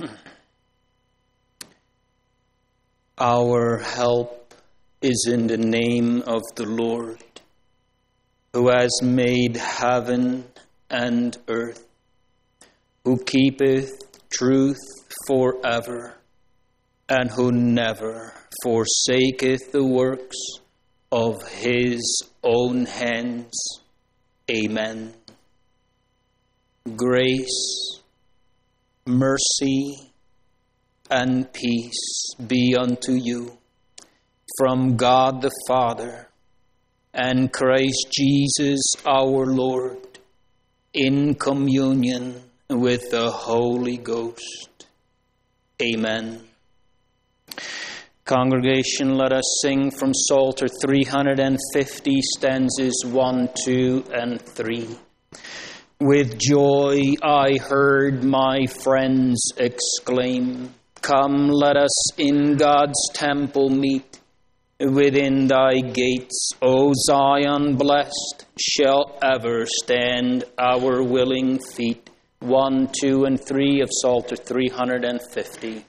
Our help is in the name of the Lord, who has made heaven and earth, who keepeth truth forever, and who never forsaketh the works of his own hands. Amen. Grace, mercy, and peace be unto you from God the Father and Christ Jesus our Lord, in communion with the Holy Ghost. Amen. Congregation, let us sing from Psalter 350, stanzas 1, 2, and 3. With joy I heard my friends exclaim, "Come, let us in God's temple meet. Within thy gates, O Zion blessed, shall ever stand our willing feet." 1, 2, and 3 of Psalter 350.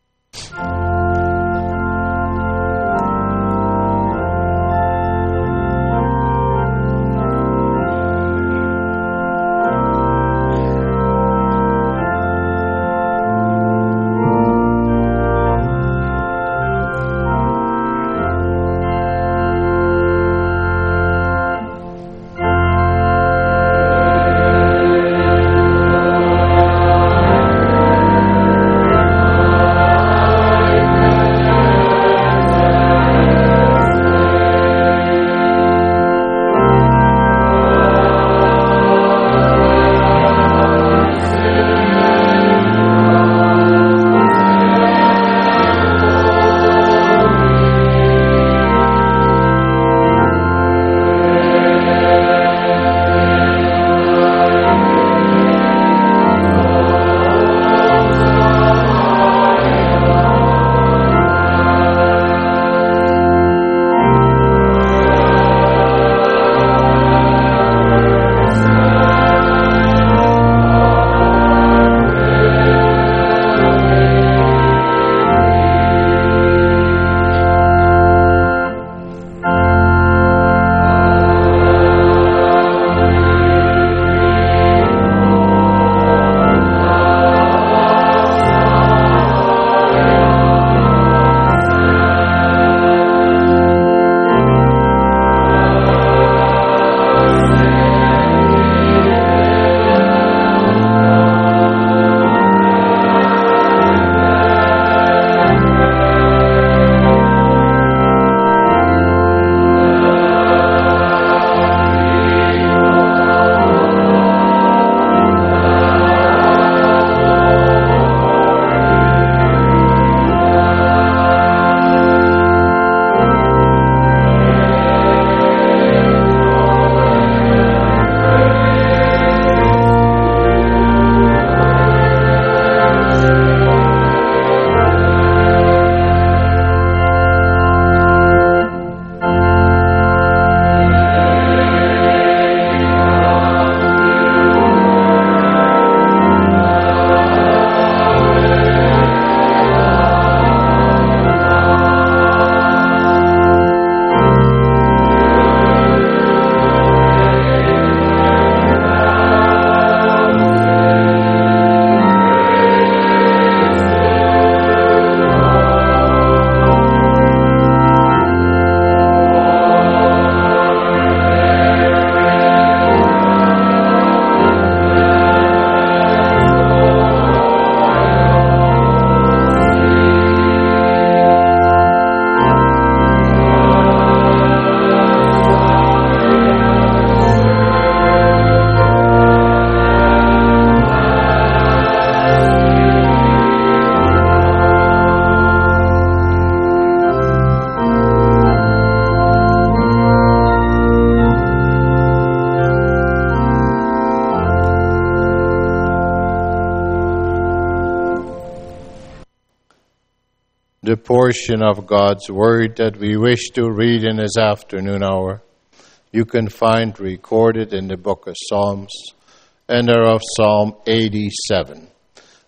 The portion of God's Word that we wish to read in this afternoon hour, you can find recorded in the book of Psalms, and thereof Psalm 87.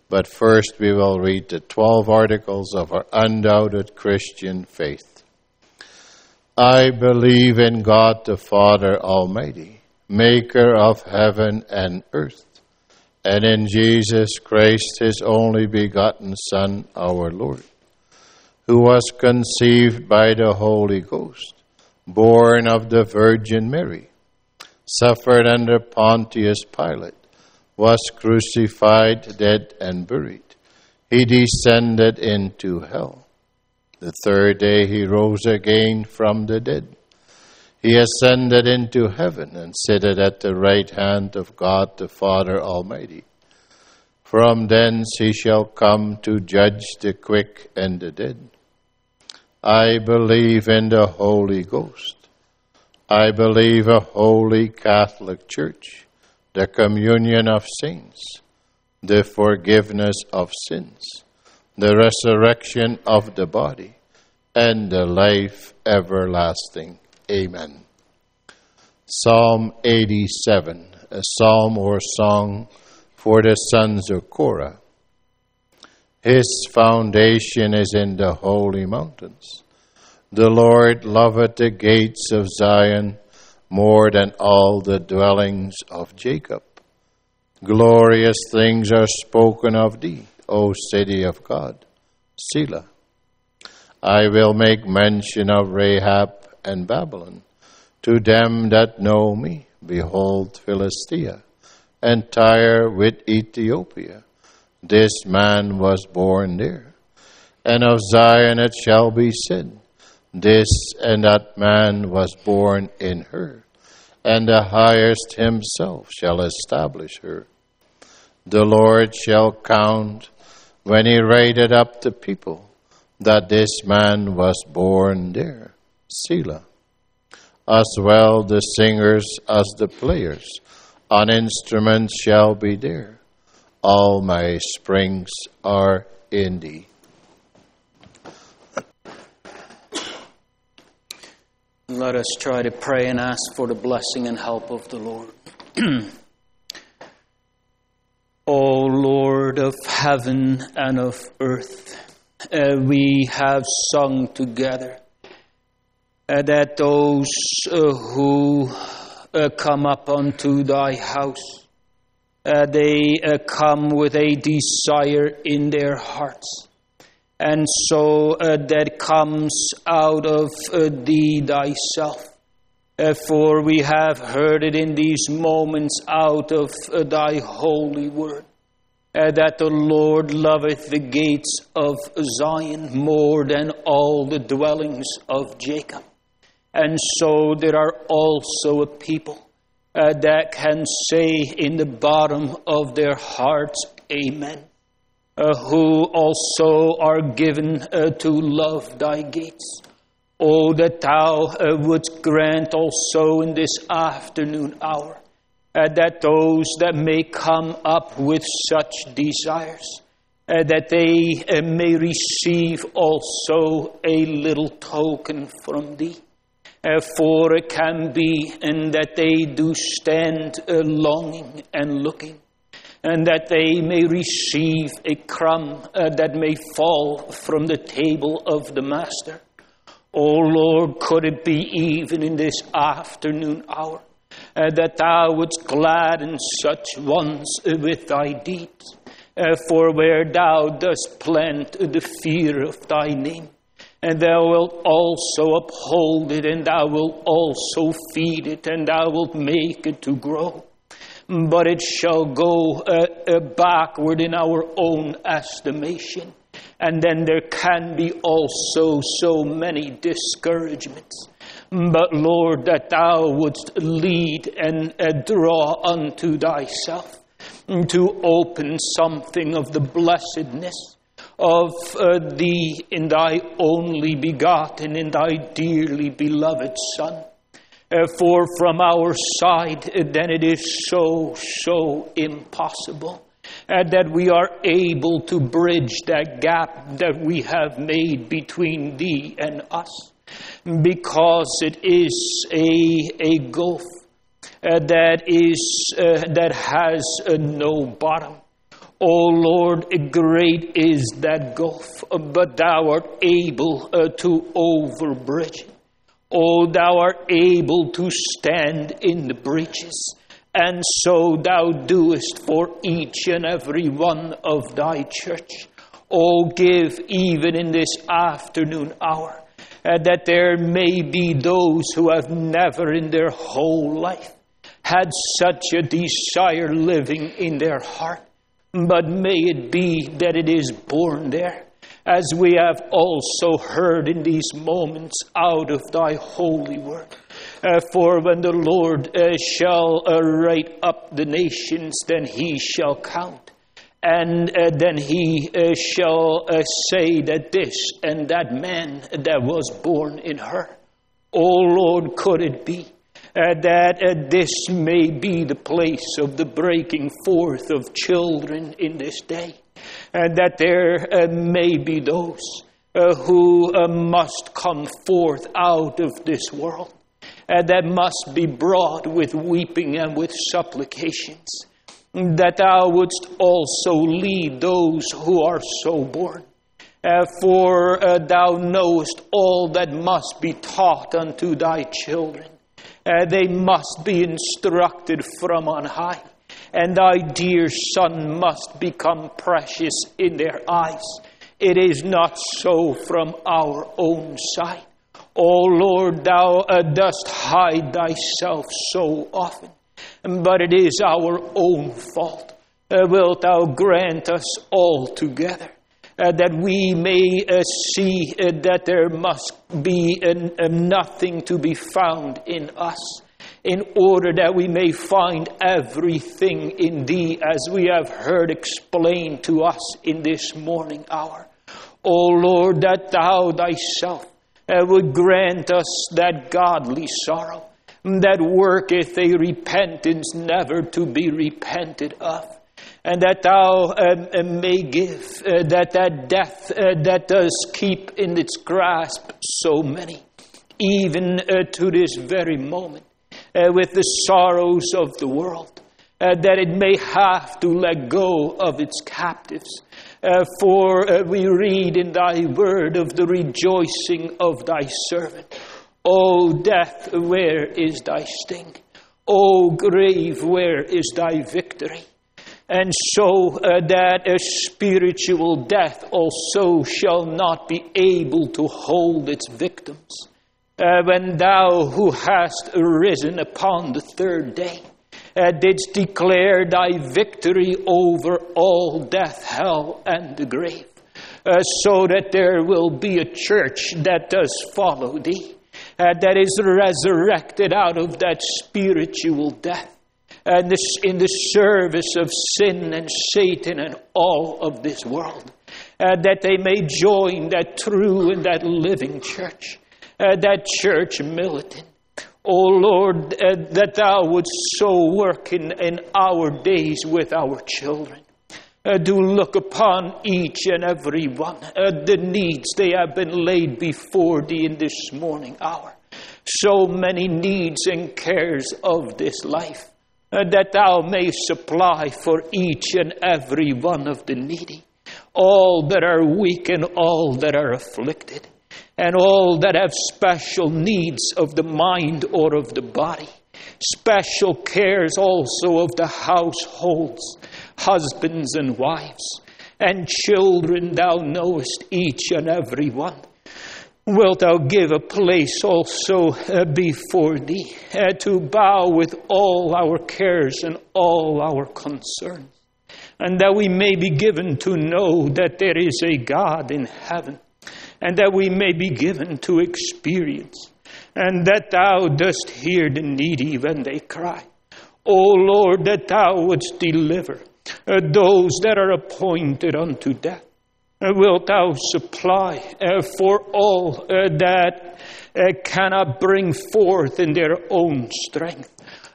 But first we will read the 12 articles of our undoubted Christian faith. I believe in God the Father Almighty, maker of heaven and earth, and in Jesus Christ, his only begotten Son, our Lord, who was conceived by the Holy Ghost, born of the Virgin Mary, suffered under Pontius Pilate, was crucified, dead, and buried. He descended into hell. The third day he rose again from the dead. He ascended into heaven and sitteth at the right hand of God the Father Almighty. From thence he shall come to judge the quick and the dead. I believe in the Holy Ghost. I believe a holy Catholic Church, the communion of saints, the forgiveness of sins, the resurrection of the body, and the life everlasting. Amen. Psalm 87, a psalm or song for the sons of Korah. His foundation is in the holy mountains. The Lord loveth the gates of Zion more than all the dwellings of Jacob. Glorious things are spoken of thee, O city of God. Selah. I will make mention of Rahab and Babylon. To them that know me, behold Philistia, and Tyre with Ethiopia. This man was born there. And of Zion it shall be said, this and that man was born in her, and the Highest himself shall establish her. The Lord shall count when he rated up the people, that this man was born there. Selah. As well the singers as the players on instruments shall be there. All my springs are in thee. Let us try to pray and ask for the blessing and help of the Lord. O Lord of heaven and of earth, we have sung together that those who come up unto thy house, they come with a desire in their hearts. And so that comes out of thee thyself. For we have heard it in these moments out of thy holy word, that the Lord loveth the gates of Zion more than all the dwellings of Jacob. And so there are also a people that can say in the bottom of their hearts, Amen. Who also are given to love thy gates. Oh, that thou wouldst grant also in this afternoon hour, that those that may come up with such desires, that they may receive also a little token from thee. For it can be that they do stand longing and looking, and that they may receive a crumb that may fall from the table of the Master. O Lord, could it be even in this afternoon hour that thou wouldst gladden such ones with thy deeds? For where thou dost plant the fear of thy name, and thou wilt also uphold it, and thou wilt also feed it, and thou wilt make it to grow. But it shall go backward in our own estimation. And then there can be also so many discouragements. But Lord, that thou wouldst lead and draw unto thyself, to open something of the blessedness of thee in thy only begotten, in thy dearly beloved Son. For from our side, then it is so impossible that we are able to bridge that gap that we have made between thee and us, because it is a gulf that has no bottom. O Lord, great is that gulf, but thou art able to overbridge it. O thou art able to stand in the breaches, and so thou doest for each and every one of thy church. O give even in this afternoon hour, that there may be those who have never in their whole life had such a desire living in their heart. But may it be that it is born there, as we have also heard in these moments out of thy holy word. For when the Lord shall write up the nations, then he shall count. And then he shall say that this and that man that was born in her. O Lord, could it be that this may be the place of the breaking forth of children in this day, and that there may be those who must come forth out of this world, that must be brought with weeping and with supplications, that thou wouldst also lead those who are so born. For thou knowest all that must be taught unto thy children. They must be instructed from on high, and thy dear Son must become precious in their eyes. It is not so from our own side. O Lord, thou dost hide thyself so often, but it is our own fault. Wilt thou grant us all together that we may see that there must be nothing to be found in us, in order that we may find everything in thee, as we have heard explained to us in this morning hour. O Lord, that thou thyself would grant us that godly sorrow, that worketh a repentance never to be repented of, and that thou may give that death that does keep in its grasp so many, even to this very moment, with the sorrows of the world, that it may have to let go of its captives. For we read in thy word of the rejoicing of thy servant. O death, where is thy sting? O grave, where is thy victory? And so that a spiritual death also shall not be able to hold its victims. When thou who hast risen upon the third day didst declare thy victory over all death, hell, and the grave, so that there will be a church that does follow thee, that is resurrected out of that spiritual death, and in the service of sin and Satan and all of this world, that they may join that true and that living church, that church militant. O Lord, that thou wouldst so work in our days with our children. Do look upon each and every one, the needs they have been laid before thee in this morning hour. So many needs and cares of this life, that thou may supply for each and every one of the needy, all that are weak and all that are afflicted, and all that have special needs of the mind or of the body, special cares also of the households, husbands and wives, and children. Thou knowest each and every one. Wilt thou give a place also before thee, to bow with all our cares and all our concerns, and that we may be given to know that there is a God in heaven, and that we may be given to experience, and that thou dost hear the needy when they cry. O Lord, that thou wouldst deliver those that are appointed unto death. Wilt thou supply for all that cannot bring forth in their own strength?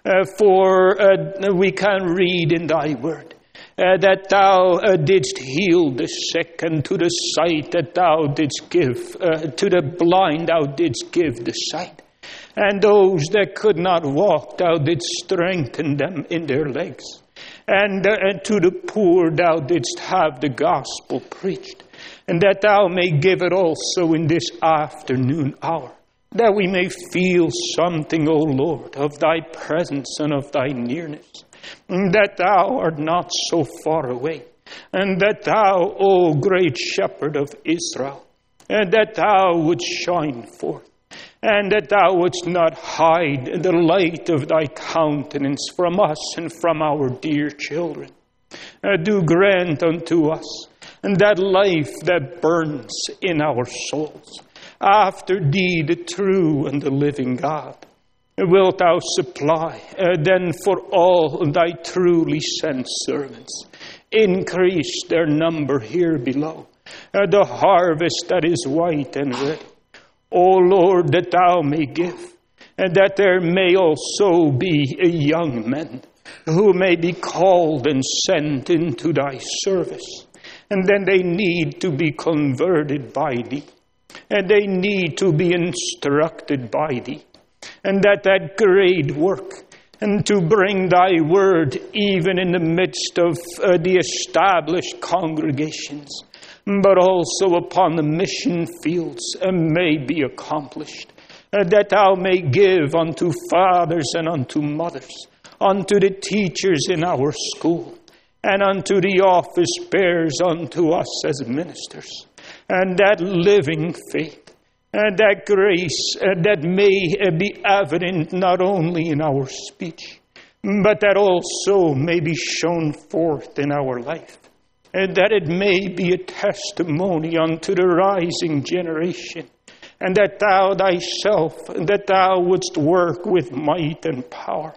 For we can read in thy word that thou didst heal the sick, and to the sight that thou didst give, to the blind thou didst give the sight. And those that could not walk, thou didst strengthen them in their legs. and to the poor thou didst have the gospel preached, and that thou may give it also in this afternoon hour, that we may feel something, O Lord, of thy presence and of thy nearness, and that thou art not so far away, and that thou, O great shepherd of Israel, and that thou wouldst shine forth, and that thou wouldst not hide the light of thy countenance from us and from our dear children. Do grant unto us that life that burns in our souls, after thee, the true and the living God. Wilt thou supply then for all thy truly sent servants, increase their number here below, the harvest that is white and ready. O Lord, that thou may give, and that there may also be young men who may be called and sent into thy service. And then they need to be converted by thee, and they need to be instructed by thee, and that great work, and to bring thy word even in the midst of the established congregations, but also upon the mission fields, may be accomplished, that thou may give unto fathers and unto mothers, unto the teachers in our school, and unto the office bearers unto us as ministers, and that living faith, and that grace that may be evident not only in our speech, but that also may be shown forth in our life, and that it may be a testimony unto the rising generation, and that thou thyself, that thou wouldst work with might and power.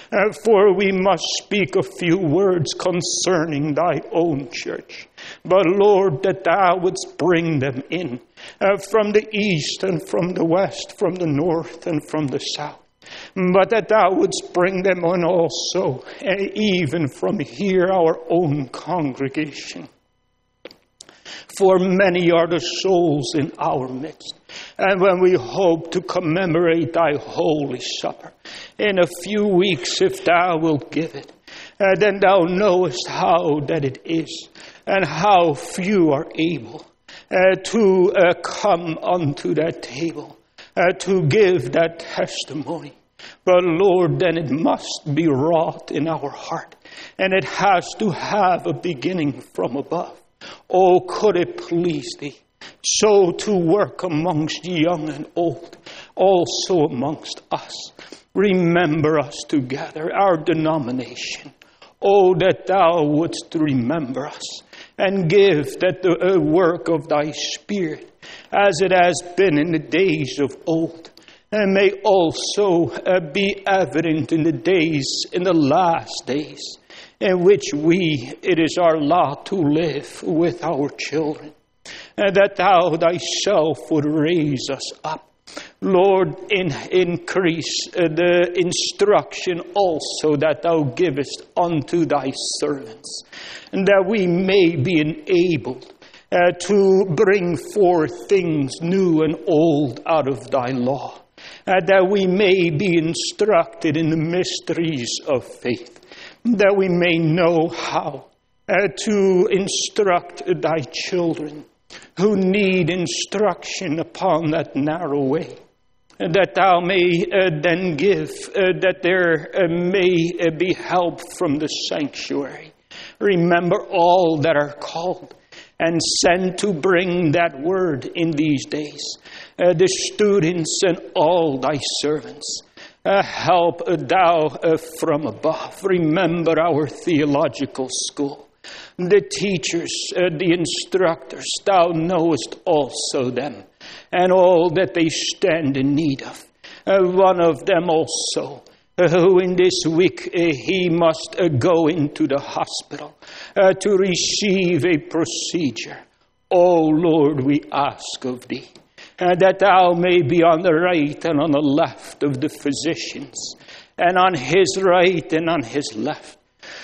For we must speak a few words concerning thy own church. But Lord, that thou wouldst bring them in from the east and from the west, from the north and from the south. But that thou wouldst bring them on also, even from here, our own congregation. For many are the souls in our midst. And when we hope to commemorate thy holy supper in a few weeks, if thou wilt give it, then thou knowest how that it is, and how few are able to come unto that table, to give that testimony. But Lord, then it must be wrought in our heart, and it has to have a beginning from above. Oh, could it please thee so to work amongst young and old, also amongst us. Remember us together, our denomination. Oh, that thou wouldst remember us, and give that the work of thy Spirit, as it has been in the days of old, and may also be evident in the last days, in which it is our lot to live with our children, and that thou thyself would raise us up. Lord, increase the instruction also that thou givest unto thy servants, and that we may be enabled to bring forth things new and old out of thy law, that we may be instructed in the mysteries of faith, that we may know how to instruct thy children who need instruction upon that narrow way, that thou may then give, that there may be help from the sanctuary. Remember all that are called and sent to bring that word in these days, the students and all thy servants. Help thou from above. Remember our theological school, the teachers, the instructors. Thou knowest also them, and all that they stand in need of. One of them also, who in this week he must go into the hospital to receive a procedure. O Lord, we ask of thee, that thou may be on the right and on the left of the physicians, and on his right and on his left,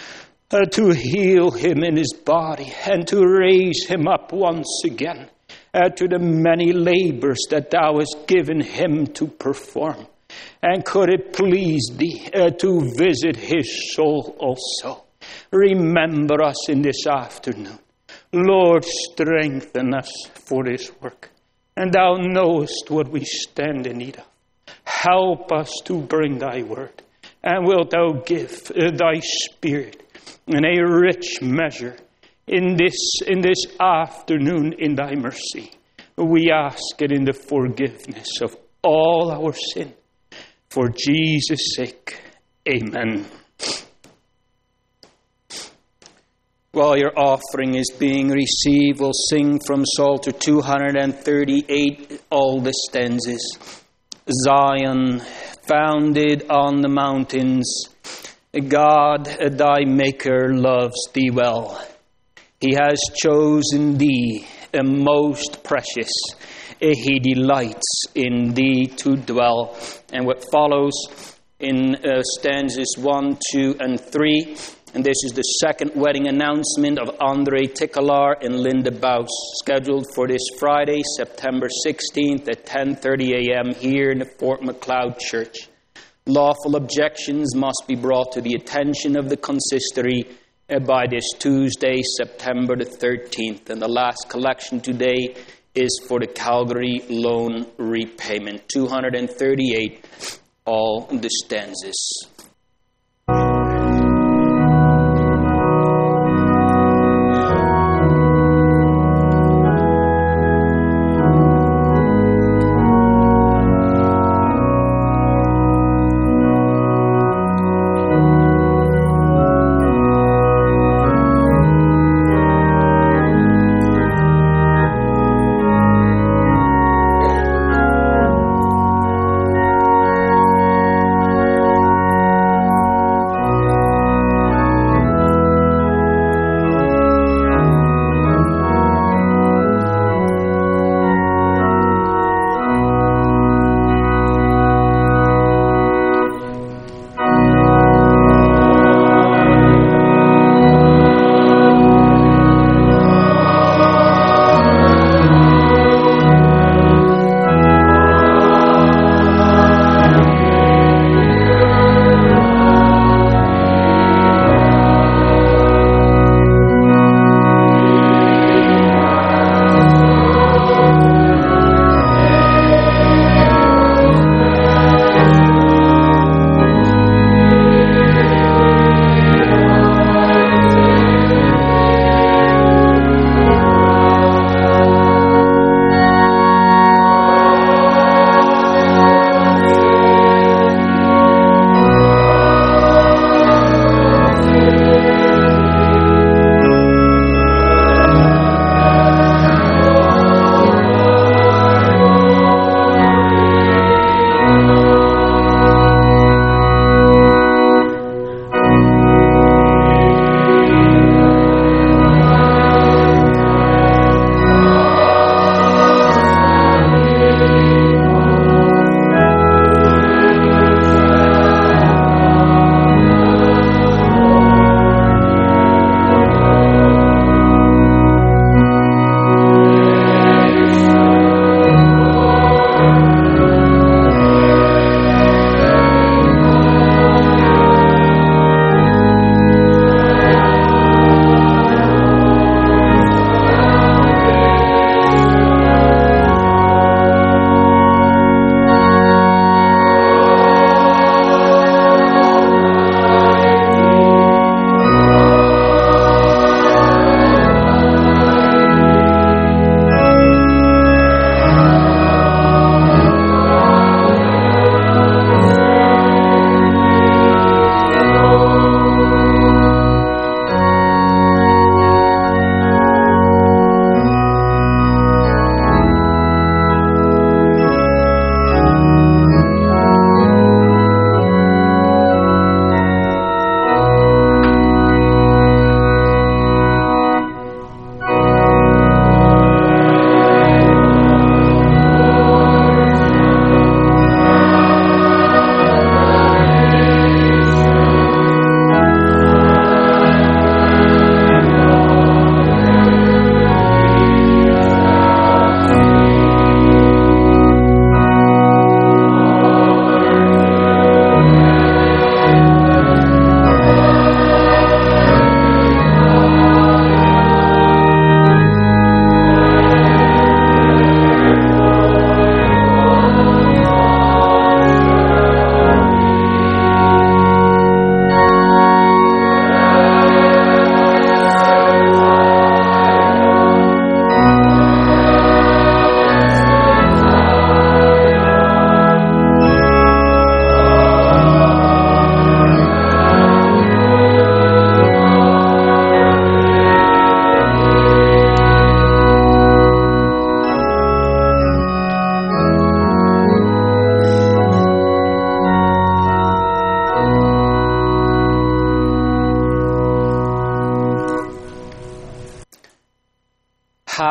to heal him in his body and to raise him up once again to the many labors that thou hast given him to perform. And could it please thee to visit his soul also, Remember us in this afternoon. Lord, strengthen us for this work. And thou knowest what we stand in need of. Help us to bring thy word. And wilt thou give thy spirit in a rich measure in this afternoon in thy mercy. We ask it in the forgiveness of all our sin. For Jesus' sake, amen. While your offering is being received, we'll sing from Psalter 238, all the stanzas. Zion, founded on the mountains, God, thy Maker, loves thee well. He has chosen thee, most precious. He delights in thee to dwell. And what follows in stanzas 1, 2, and 3. And this is the second wedding announcement of Andre Tickelaar and Linda Baus, scheduled for this Friday, September 16th at 10:30 a.m. here in the Fort Macleod Church. Lawful objections must be brought to the attention of the consistory by this Tuesday, September the 13th. And the last collection today is for the Calgary loan repayment. 238, all the stanzas.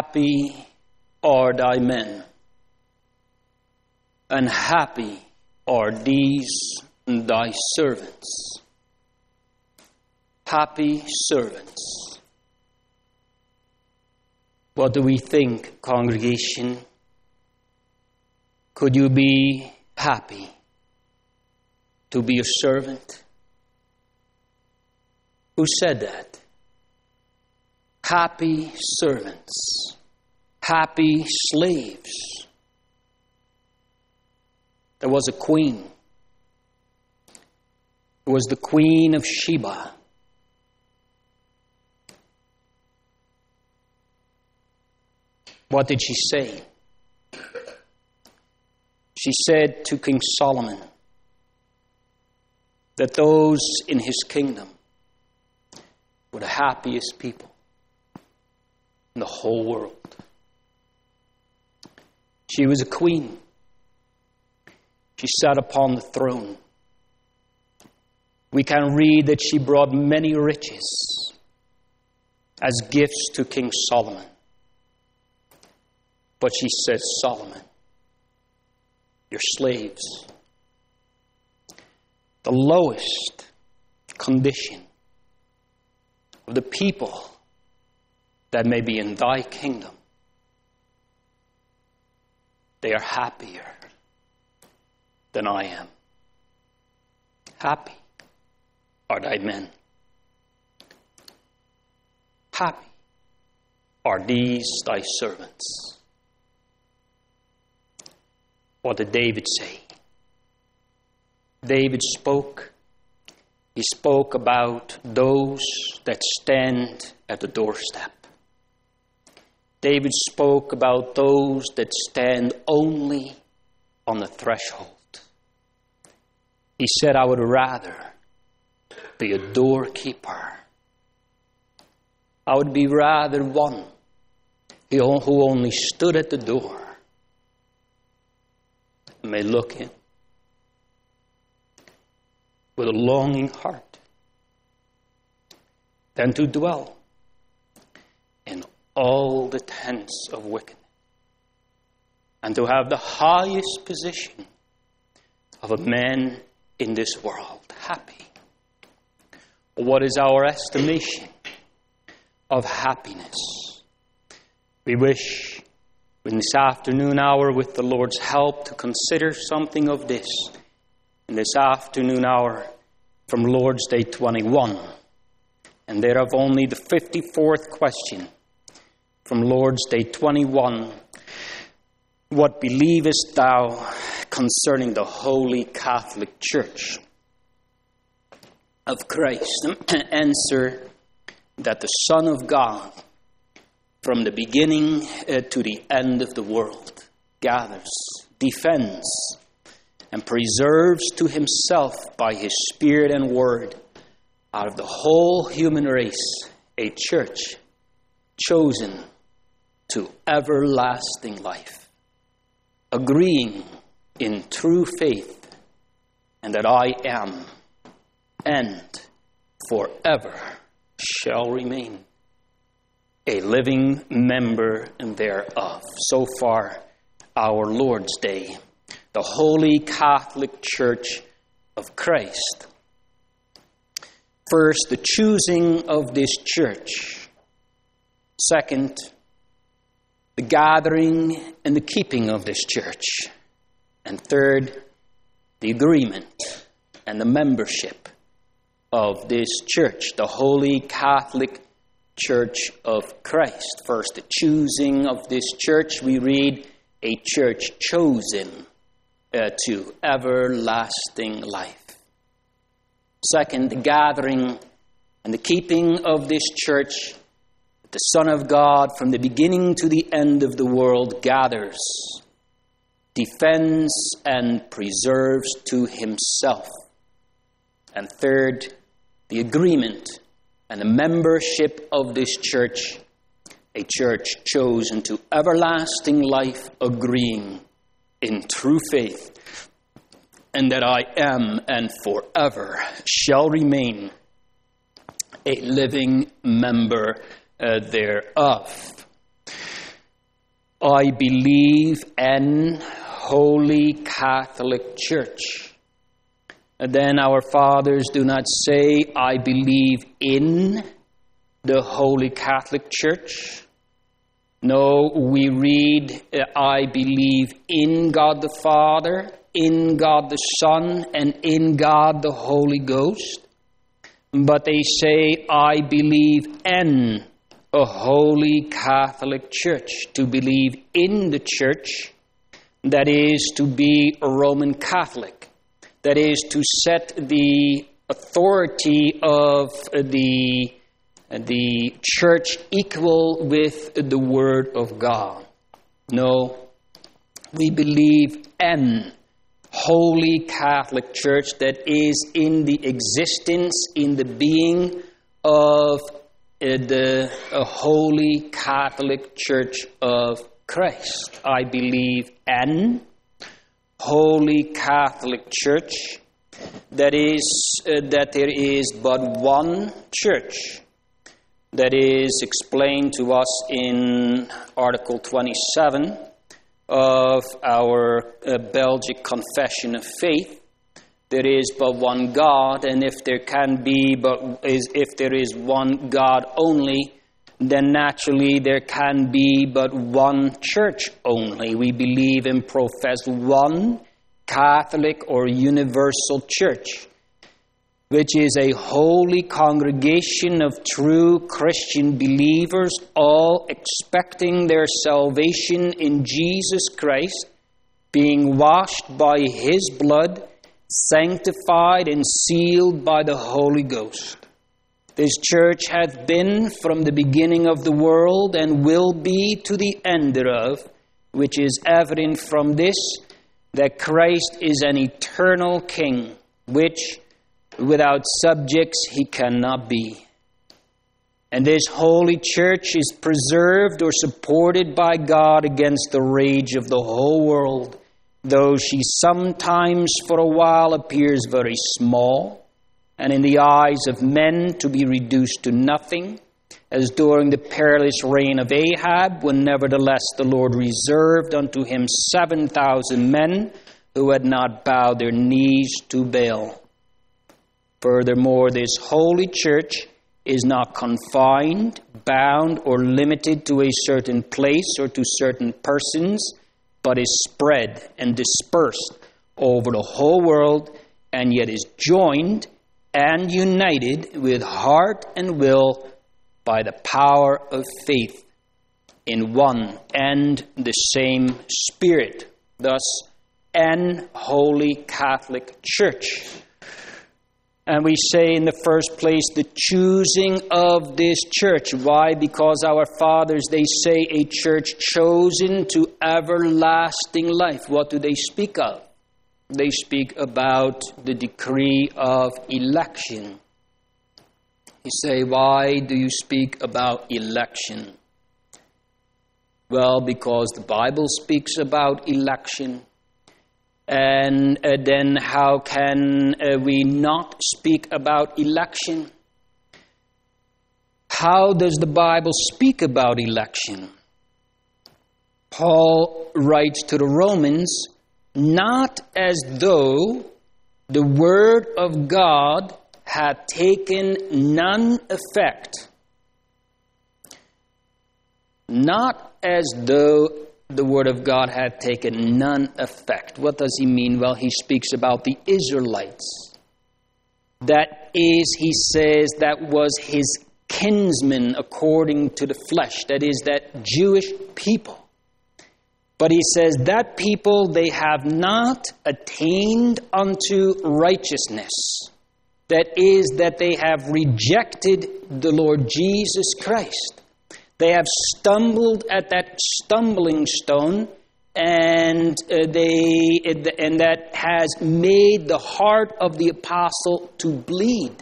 Happy are thy men, and happy are these thy servants. Happy servants. What do we think, congregation? Could you be happy to be a servant? Who said that? Happy servants. Happy slaves. There was a queen. It was the Queen of Sheba. What did she say? She said to King Solomon that those in his kingdom were the happiest people in the whole world. She was a queen. She sat upon the throne. We can read that she brought many riches as gifts to King Solomon. But she says, Solomon, your slaves, the lowest condition of the people that may be in thy kingdom, they are happier than I am. Happy are thy men. Happy are these thy servants. What did David say? David spoke. He spoke about those that stand at the doorstep. David spoke about those that stand only on the threshold. He said, I would rather be a doorkeeper. I would be rather one who only stood at the door and may look in with a longing heart than to dwell in all the tents of wickedness and to have the highest position of a man in this world happy. What is our estimation of happiness? We wish in this afternoon hour, with the Lord's help, to consider something of this in this afternoon hour from Lord's Day 21. And thereof only the 54th question from Lord's Day 21. What believest thou concerning the Holy Catholic Church of Christ? Answer that the Son of God, from the beginning to the end of the world, gathers, defends, and preserves to himself by his Spirit and Word out of the whole human race a church chosen to everlasting life, agreeing in true faith, and that I am and forever shall remain a living member thereof. So far, our Lord's Day, the Holy Catholic Church of Christ. First, the choosing of this church. Second, the gathering and the keeping of this church. And third, the agreement and the membership of this church, the Holy Catholic Church of Christ. First, the choosing of this church. We read, a church chosen to everlasting life. Second, the gathering and the keeping of this church. The Son of God, from the beginning to the end of the world, gathers, defends, and preserves to himself. And third, the agreement and the membership of this church, a church chosen to everlasting life, agreeing in true faith, and that I am and forever shall remain a living member thereof. I believe in Holy Catholic Church. And then our fathers do not say, I believe in the Holy Catholic Church. No, we read, I believe in God the Father, in God the Son, and in God the Holy Ghost. But they say, I believe in a Holy Catholic Church. To believe in the Church, that is to be a Roman Catholic. That is to set the authority of the Church equal with the Word of God. No, we believe in Holy Catholic Church that is in the existence, in the being of the Holy Catholic Church of Christ. I believe in Holy Catholic Church, that there is but one church. That is explained to us in Article 27 of our Belgic Confession of Faith. There is but one God, and if there is one God only, then naturally there can be but one church only. We believe and profess one Catholic or universal church, which is a holy congregation of true Christian believers, all expecting their salvation in Jesus Christ, being washed by His blood, sanctified and sealed by the Holy Ghost. This church hath been from the beginning of the world and will be to the end thereof, which is evident from this, that Christ is an eternal King, which without subjects He cannot be. And this holy church is preserved or supported by God against the rage of the whole world, though she sometimes for a while appears very small, and in the eyes of men to be reduced to nothing, as during the perilous reign of Ahab, when nevertheless the Lord reserved unto him 7,000 men who had not bowed their knees to Baal. Furthermore, this holy church is not confined, bound, or limited to a certain place or to certain persons, but is spread and dispersed over the whole world, and yet is joined and united with heart and will by the power of faith in one and the same Spirit. Thus, an Holy Catholic Church. And we say in the first place, the choosing of this church. Why? Because our fathers, they say a church chosen to everlasting life. What do they speak of? They speak about the decree of election. You say, why do you speak about election? Well, because the Bible speaks about election. And then how can we not speak about election? How does the Bible speak about election? Paul writes to the Romans, not as though the word of God had taken none effect. Not as though the word of God had taken none effect. What does he mean? Well, he speaks about the Israelites. That is, he says, that was his kinsmen according to the flesh. That is, that Jewish people. But he says that people, they have not attained unto righteousness. That is, that they have rejected the Lord Jesus Christ. They have stumbled at that stumbling stone, and that has made the heart of the apostle to bleed.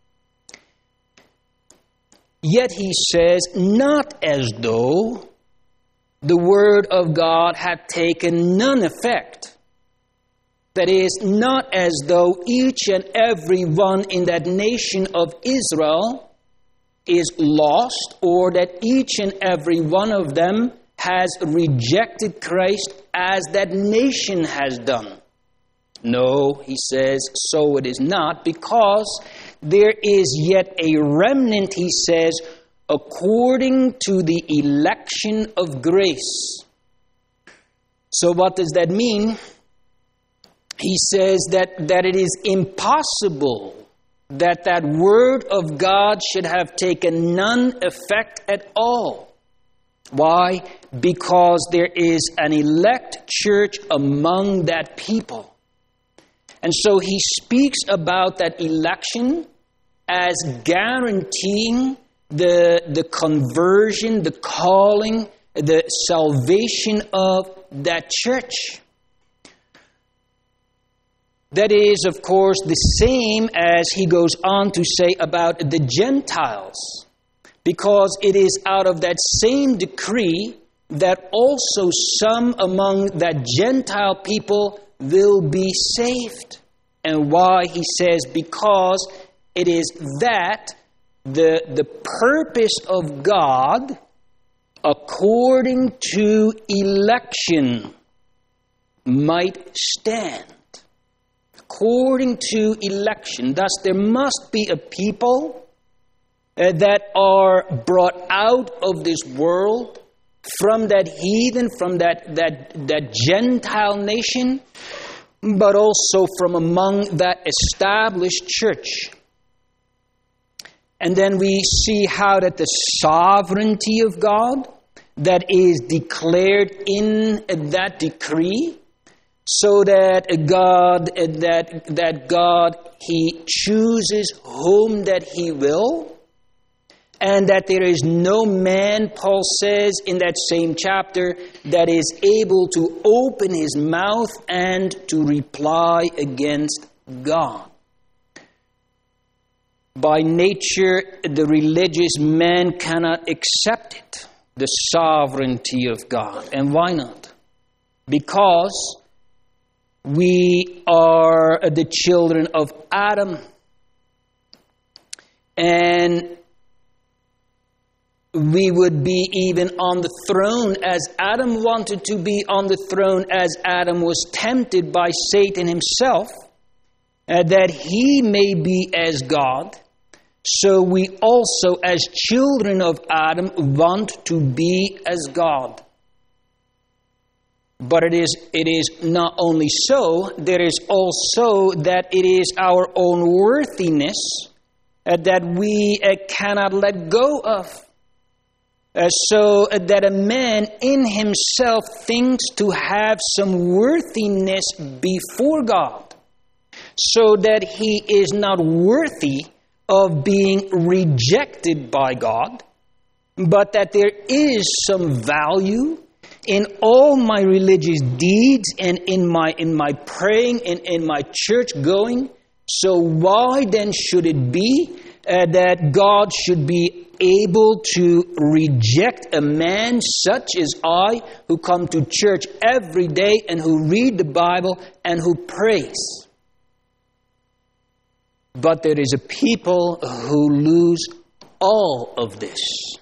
Yet he says, not as though the word of God had taken none effect. That is, not as though each and every one in that nation of Israel is lost, or that each and every one of them has rejected Christ as that nation has done. No, he says, so it is not, because there is yet a remnant, he says, according to the election of grace. So what does that mean? He says that it is impossible that word of God should have taken none effect at all. Why? Because there is an elect church among that people. And so he speaks about that election as guaranteeing the conversion, the calling, the salvation of that church. That is, of course, the same as he goes on to say about the Gentiles, because it is out of that same decree that also some among that Gentile people will be saved. And why? He says, because it is that the purpose of God according to election might stand. According to election. Thus, there must be a people that are brought out of this world from that heathen, from that Gentile nation, but also from among that established church. And then we see how that the sovereignty of God that is declared in that decree, so that God, He chooses whom that He will, and that there is no man, Paul says in that same chapter, that is able to open his mouth and to reply against God. By nature, the religious man cannot accept it, the sovereignty of God. And why not? Because we are the children of Adam. And we would be even on the throne as Adam wanted to be on the throne, as Adam was tempted by Satan himself, that he may be as God. So we also, as children of Adam, want to be as God. But it is not only so, there is also that it is our own worthiness that we cannot let go of. So that a man in himself thinks to have some worthiness before God, so that he is not worthy of being rejected by God, but that there is some value in all my religious deeds and in my praying and in my church going. So why then should it be that God should be able to reject a man such as I, who come to church every day and who read the Bible and who prays? But there is a people who lose all of this.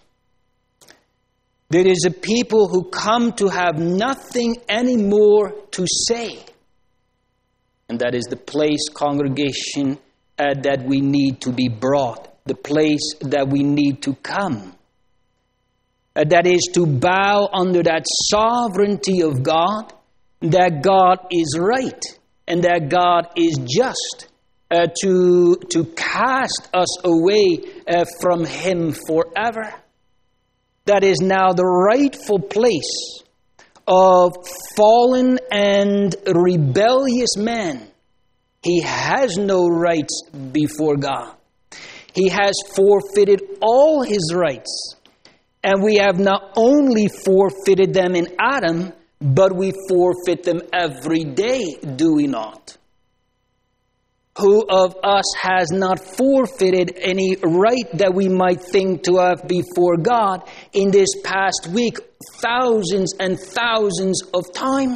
There is a people who come to have nothing anymore to say. And that is the place, congregation, that we need to be brought. The place that we need to come. That is to bow under that sovereignty of God, that God is right, and that God is just, to cast us away from Him forever. That is now the rightful place of fallen and rebellious man. He has no rights before God. He has forfeited all his rights. And we have not only forfeited them in Adam, but we forfeit them every day, do we not? Who of us has not forfeited any right that we might think to have before God in this past week, thousands and thousands of times?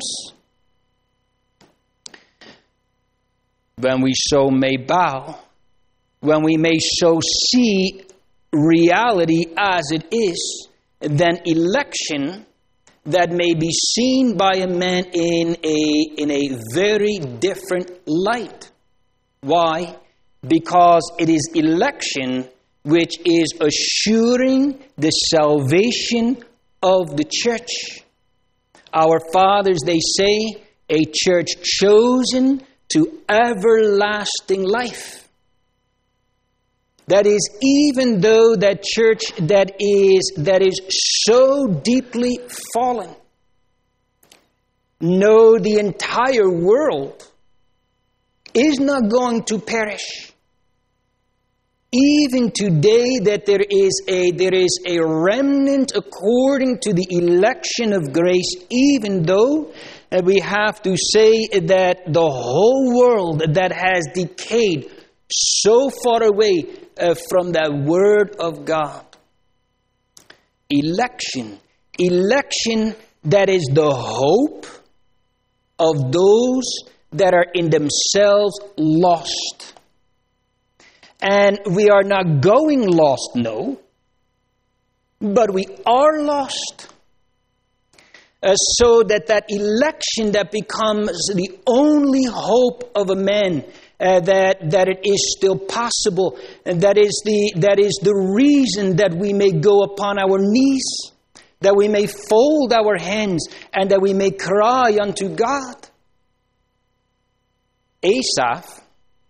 When we so may bow, when we may so see reality as it is, then election, that may be seen by a man in a very different light. Why? Because it is election which is assuring the salvation of the church. Our fathers, they say, a church chosen to everlasting life. That is, even though that church that is so deeply fallen, no, the entire world is not going to perish. Even today, that there is a remnant according to the election of grace, even though we have to say that the whole world that has decayed so far away from that Word of God. Election that is the hope of those that are in themselves lost. And we are not going lost, no, but we are lost. So that election that becomes the only hope of a man, that it is still possible, and that is the reason that we may go upon our knees, that we may fold our hands, and that we may cry unto God. Asaph,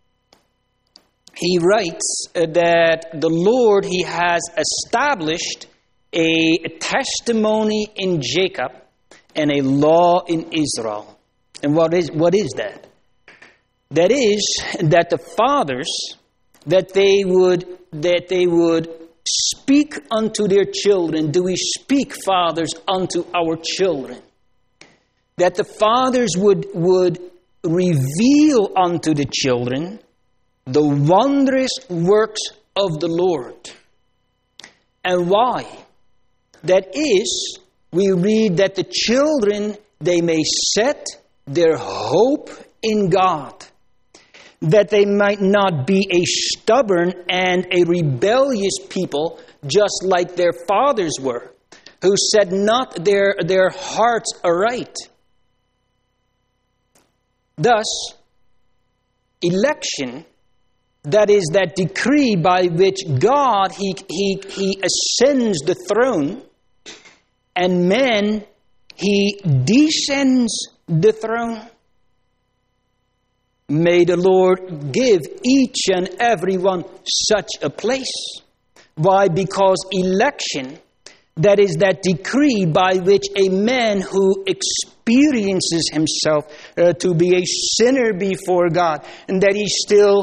he writes that the Lord, He has established a testimony in Jacob and a law in Israel. And what is that? That is that the fathers, that they would speak unto their children. Do we speak, fathers, unto our children? That the fathers would reveal unto the children the wondrous works of the Lord. And why? That is, we read that the children, they may set their hope in God, that they might not be a stubborn and a rebellious people, just like their fathers were, who set not their hearts aright. Thus, election, that is that decree by which God, He ascends the throne, and man, He descends the throne. May the Lord give each and every one such a place. Why? Because election, that is that decree by which a man who experiences himself to be a sinner before God, and that he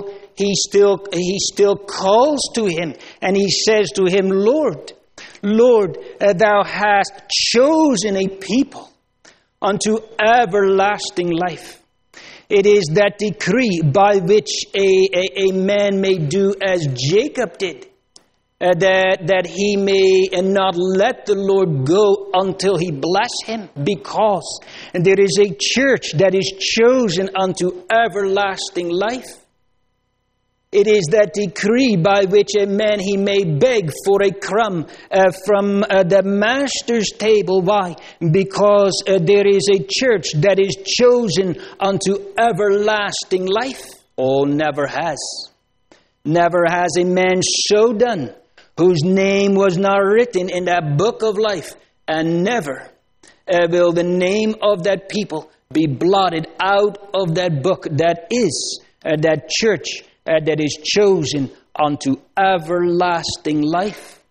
still calls to Him, and he says to Him, Lord, Thou hast chosen a people unto everlasting life. It is that decree by which a man may do as Jacob did, that he may not let the Lord go until He bless him, because there is a church that is chosen unto everlasting life. It is that decree by which a man, he may beg for a crumb from the master's table. Why? Because there is a church that is chosen unto everlasting life. Oh, never has. Never has a man so done whose name was not written in that book of life. And never will the name of that people be blotted out of that book. That is that church that is chosen unto everlasting life.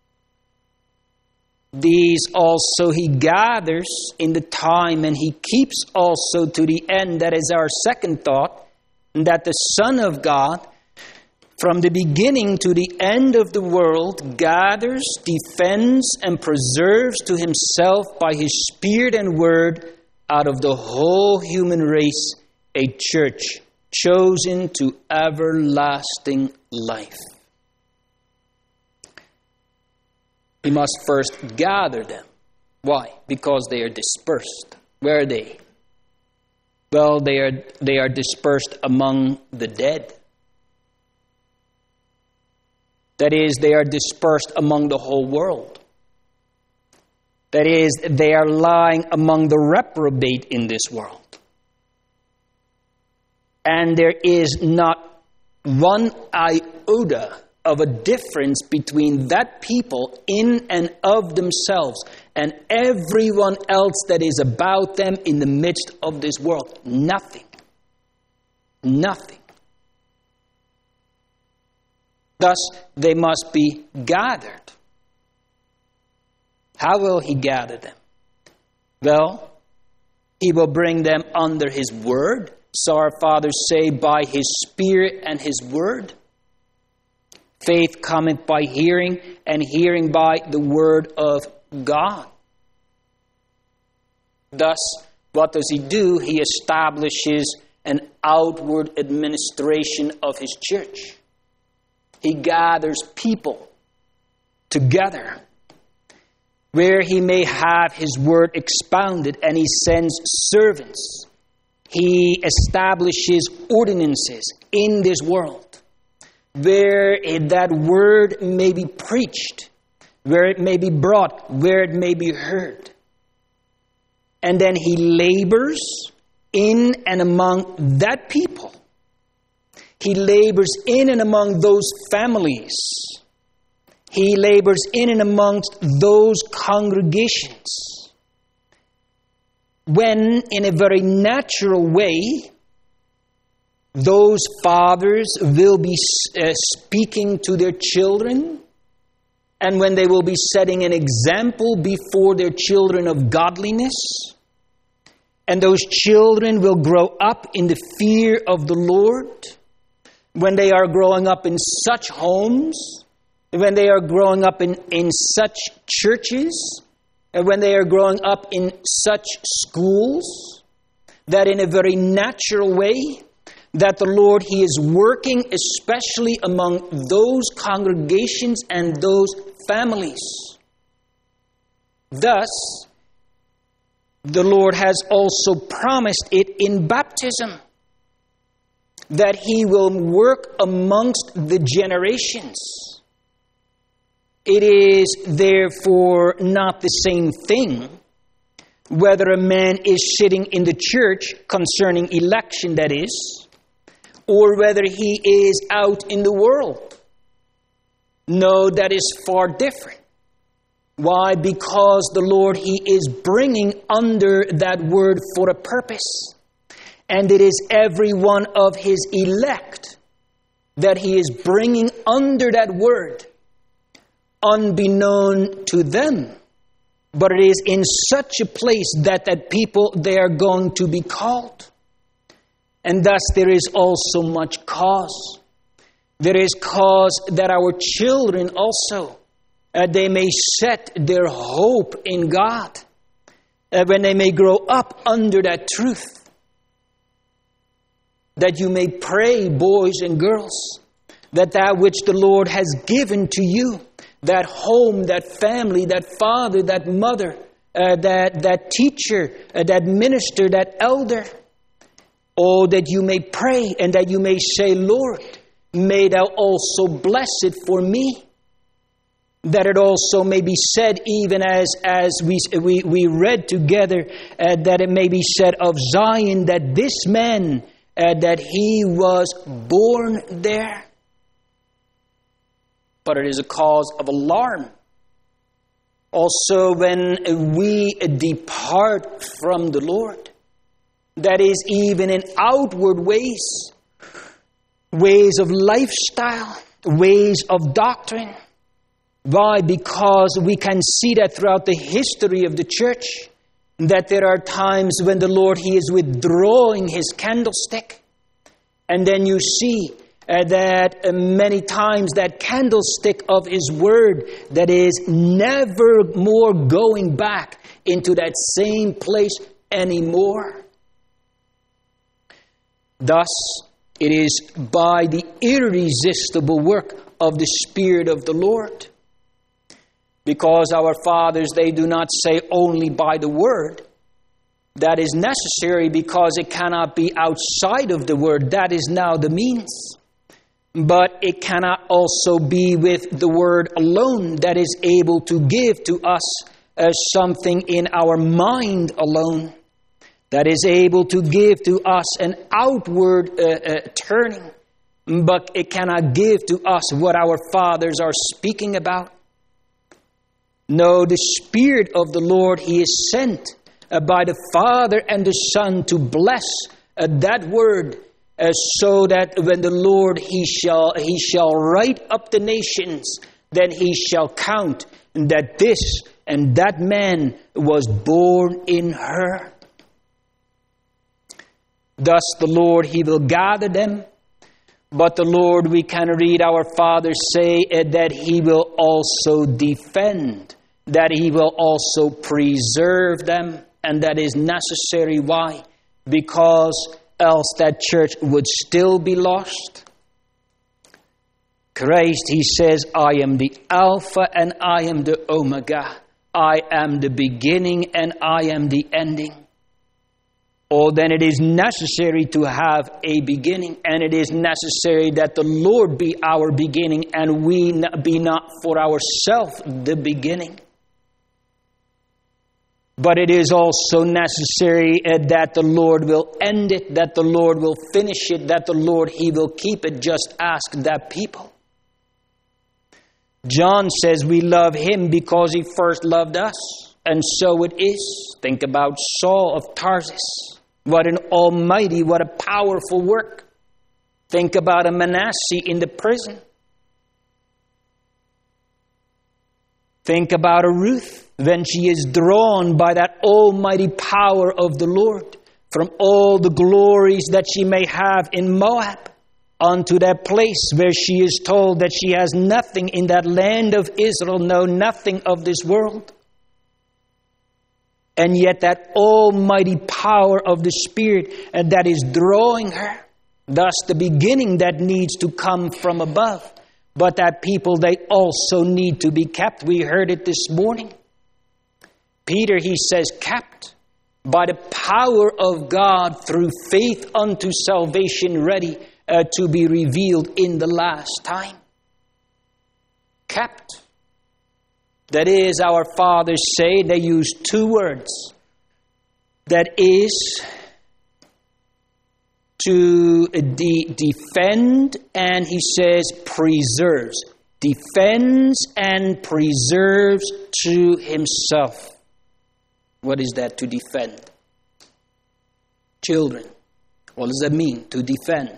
These also He gathers in the time, and He keeps also to the end. That is our second thought, that the Son of God, from the beginning to the end of the world, gathers, defends, and preserves to Himself by His Spirit and Word out of the whole human race a church chosen to everlasting life. He must first gather them. Why? Because they are dispersed. Where are they? Well, they are dispersed among the dead. That is, they are dispersed among the whole world. That is, they are lying among the reprobate in this world. And there is not one iota of a difference between that people in and of themselves and everyone else that is about them in the midst of this world. Nothing. Nothing. Thus, they must be gathered. How will he gather them? Well, he will bring them under his word. So our fathers say, by his Spirit and his word. Faith cometh by hearing, and hearing by the word of God. Thus, what does he do? He establishes an outward administration of his church. He gathers people together where he may have his word expounded, and he sends servants. He establishes ordinances in this world where that word may be preached, where it may be brought, where it may be heard. And then he labors in and among that people. He labors in and among those families. He labors in and amongst those congregations. When, in a very natural way, those fathers will be speaking to their children, and when they will be setting an example before their children of godliness, and those children will grow up in the fear of the Lord, when they are growing up in such homes, when they are growing up in such churches, and when they are growing up in such schools, that in a very natural way, that the Lord, he is working especially among those congregations and those families. Thus, the Lord has also promised it in baptism, that he will work amongst the generations. It is therefore not the same thing whether a man is sitting in the church concerning election, that is, or whether he is out in the world. No, that is far different. Why? Because the Lord, he is bringing under that word for a purpose. And it is every one of his elect that he is bringing under that word, unbeknown to them. But it is in such a place that people, they are going to be called. And thus there is also much cause. There is cause that our children also, they may set their hope in God, when they may grow up under that truth. That you may pray, boys and girls, that which the Lord has given to you, that home, that family, that father, that mother, that teacher, that minister, that elder, oh, that you may pray and that you may say, Lord, may thou also bless it for me. That it also may be said, even as we read together, that it may be said of Zion, that this man, that he was born there. But it is a cause of alarm. Also, when we depart from the Lord, that is, even in outward ways, ways of lifestyle, ways of doctrine. Why? Because we can see that throughout the history of the church, that there are times when the Lord, he is withdrawing his candlestick. And then you see that many times that candlestick of his word, that is never more going back into that same place anymore. Thus, it is by the irresistible work of the Spirit of the Lord. Because our fathers, they do not say only by the word. That is necessary because it cannot be outside of the word. That is now the means. But it cannot also be with the word alone that is able to give to us something in our mind alone that is able to give to us an outward turning, but it cannot give to us what our fathers are speaking about. No, the Spirit of the Lord, He is sent by the Father and the Son to bless that word, so that when the Lord He shall write up the nations, then He shall count that this and that man was born in her. Thus the Lord, He will gather them, but the Lord, we can read our Father say that He will also defend, that He will also preserve them, and that is necessary. Why? Because else that church would still be lost. Christ, He says, I am the Alpha and I am the Omega. I am the beginning and I am the ending. Oh, then it is necessary to have a beginning, and it is necessary that the Lord be our beginning and we be not for ourselves the beginning. But it is also necessary that the Lord will end it, that the Lord will finish it, that the Lord, He will keep it. Just ask that people. John says we love Him because He first loved us. And so it is. Think about Saul of Tarsus. What an almighty, what a powerful work. Think about a Manasseh in the prison. Think about a Ruth when she is drawn by that almighty power of the Lord from all the glories that she may have in Moab unto that place where she is told that she has nothing in that land of Israel, no, nothing of this world. And yet that almighty power of the Spirit that is drawing her. Thus the beginning that needs to come from above. But that people, they also need to be kept. We heard it this morning. Peter, he says, kept by the power of God through faith unto salvation, ready to be revealed in the last time. Kept. That is, our fathers say, they use two words. That is to defend, and he says preserves. Defends and preserves to himself. What is that, to defend? Children, what does that mean, to defend?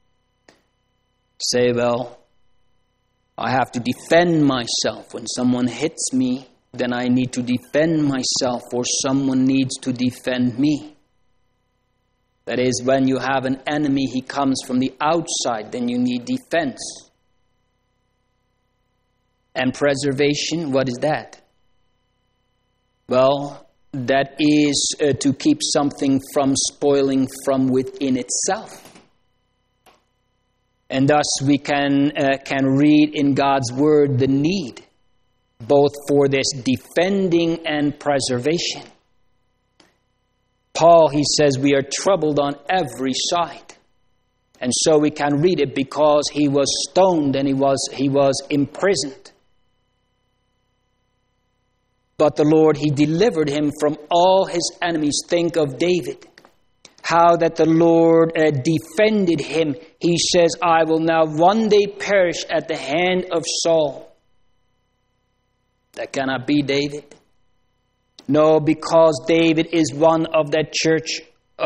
Say, well, I have to defend myself. When someone hits me, then I need to defend myself, or someone needs to defend me. That is, when you have an enemy, he comes from the outside, then you need defense. And preservation, what is that? Well, that is to keep something from spoiling from within itself. And thus we can read in God's Word the need both for this defending and preservation. Paul, he says, we are troubled on every side. And so we can read it because he was stoned and he was imprisoned. But the Lord, he delivered him from all his enemies. Think of David. How that the Lord defended him. He says, I will now one day perish at the hand of Saul. That cannot be David. No, because David is one of that church,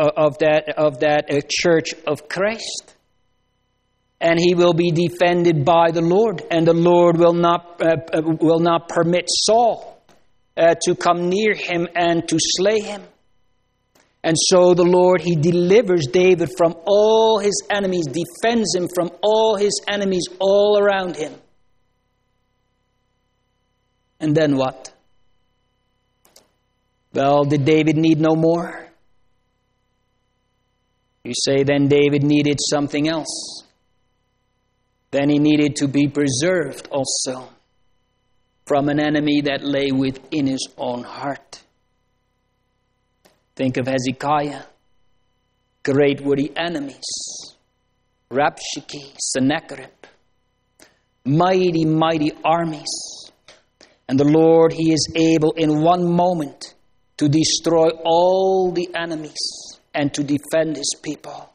church of Christ. And he will be defended by the Lord. And the Lord will not permit Saul to come near him and to slay him. And so the Lord, he delivers David from all his enemies, defends him from all his enemies all around him. And then what? Well, did David need no more? You say then David needed something else. Then he needed to be preserved also from an enemy that lay within his own heart. Think of Hezekiah. Great were the enemies. Rabshakeh, Sennacherib. Mighty, mighty armies. And the Lord, He is able in one moment to destroy all the enemies and to defend His people.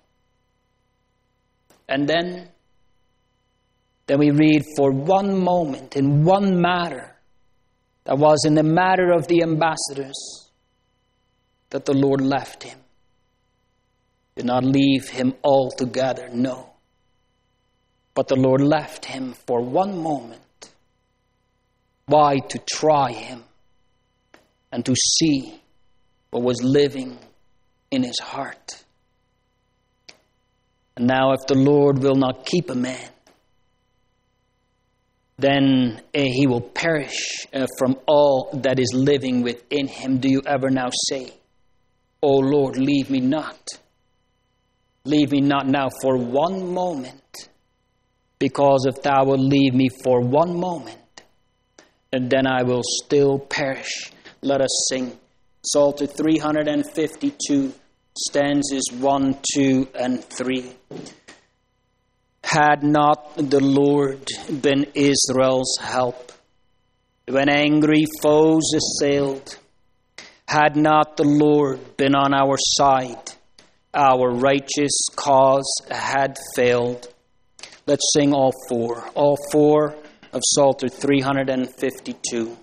And then we read for one moment in one matter, that was in the matter of the ambassadors, that the Lord left him. Did not leave him altogether, no. But the Lord left him for one moment. Why? To try him and to see what was living in his heart. And now if the Lord will not keep a man, then he will perish from all that is living within him. Do you ever now say, "O Lord, leave me not. Leave me not now for one moment, because if thou wilt leave me for one moment, then I will still perish." Let us sing Psalter 352, stanzas 1, 2, and 3. Had not the Lord been Israel's help when angry foes assailed, had not the Lord been on our side, our righteous cause had failed. Let's sing all four of Psalter 352.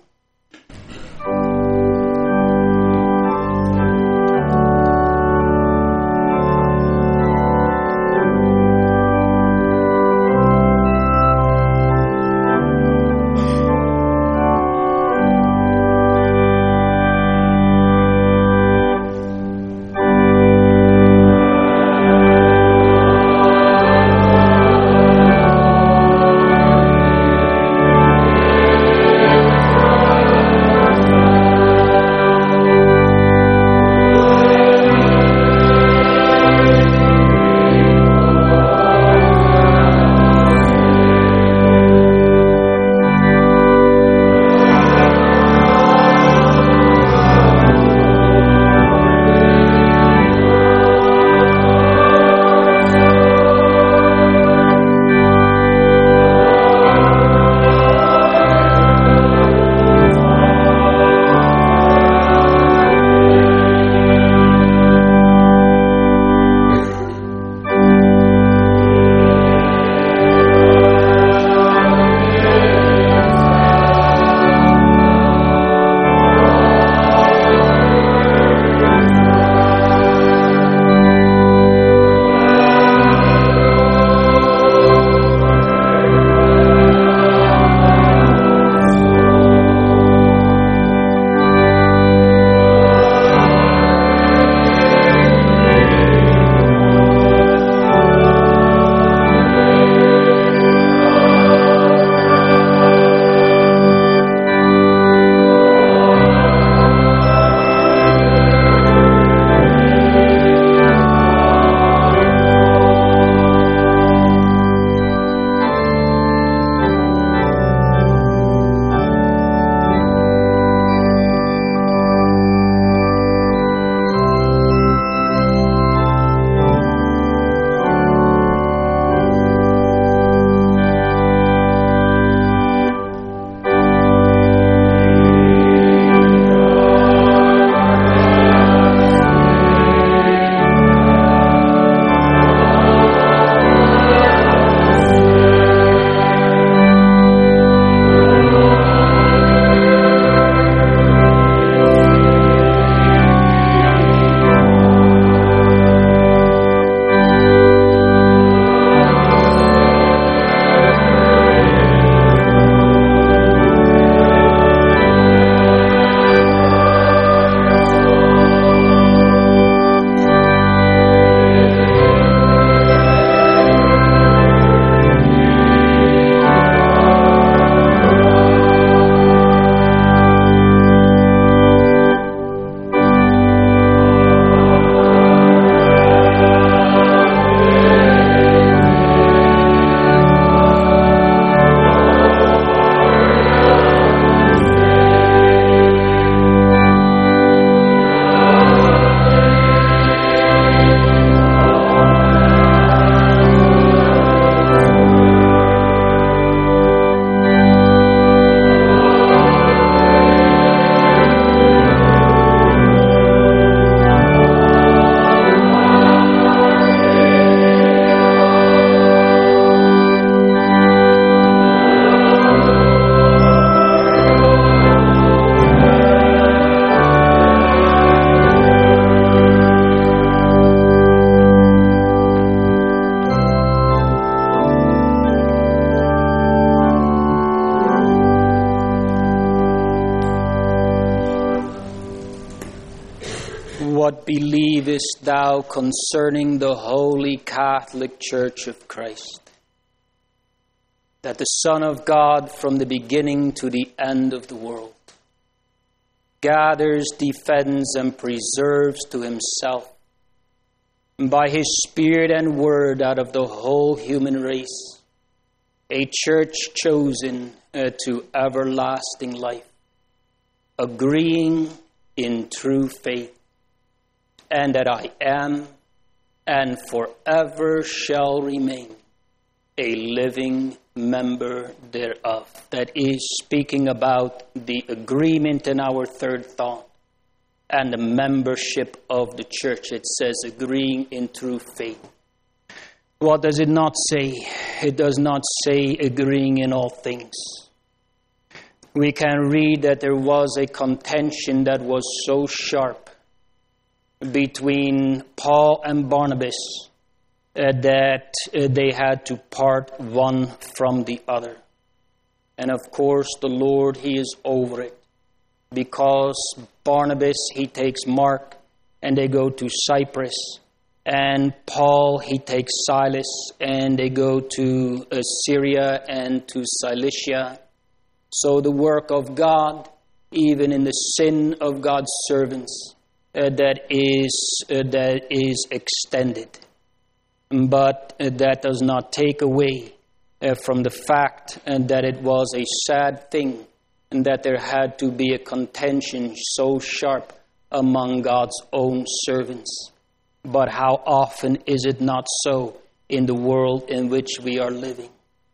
believest thou concerning the Holy Catholic Church of Christ? That the Son of God from the beginning to the end of the world gathers, defends, and preserves to himself by his Spirit and Word out of the whole human race a church chosen to everlasting life, agreeing in true faith, and that I am and forever shall remain a living member thereof. That is speaking about the agreement in our third thought and the membership of the church. It says agreeing in true faith. What does it not say? It does not say agreeing in all things. We can read that there was a contention that was so sharp between Paul and Barnabas that they had to part one from the other. And of course, the Lord, He is over it. Because Barnabas, he takes Mark, and they go to Cyprus. And Paul, he takes Silas, and they go to Syria and to Cilicia. So the work of God, even in the sin of God's servants, that is extended. But that does not take away from the fact that it was a sad thing and that there had to be a contention so sharp among God's own servants. But how often is it not so in the world in which we are living?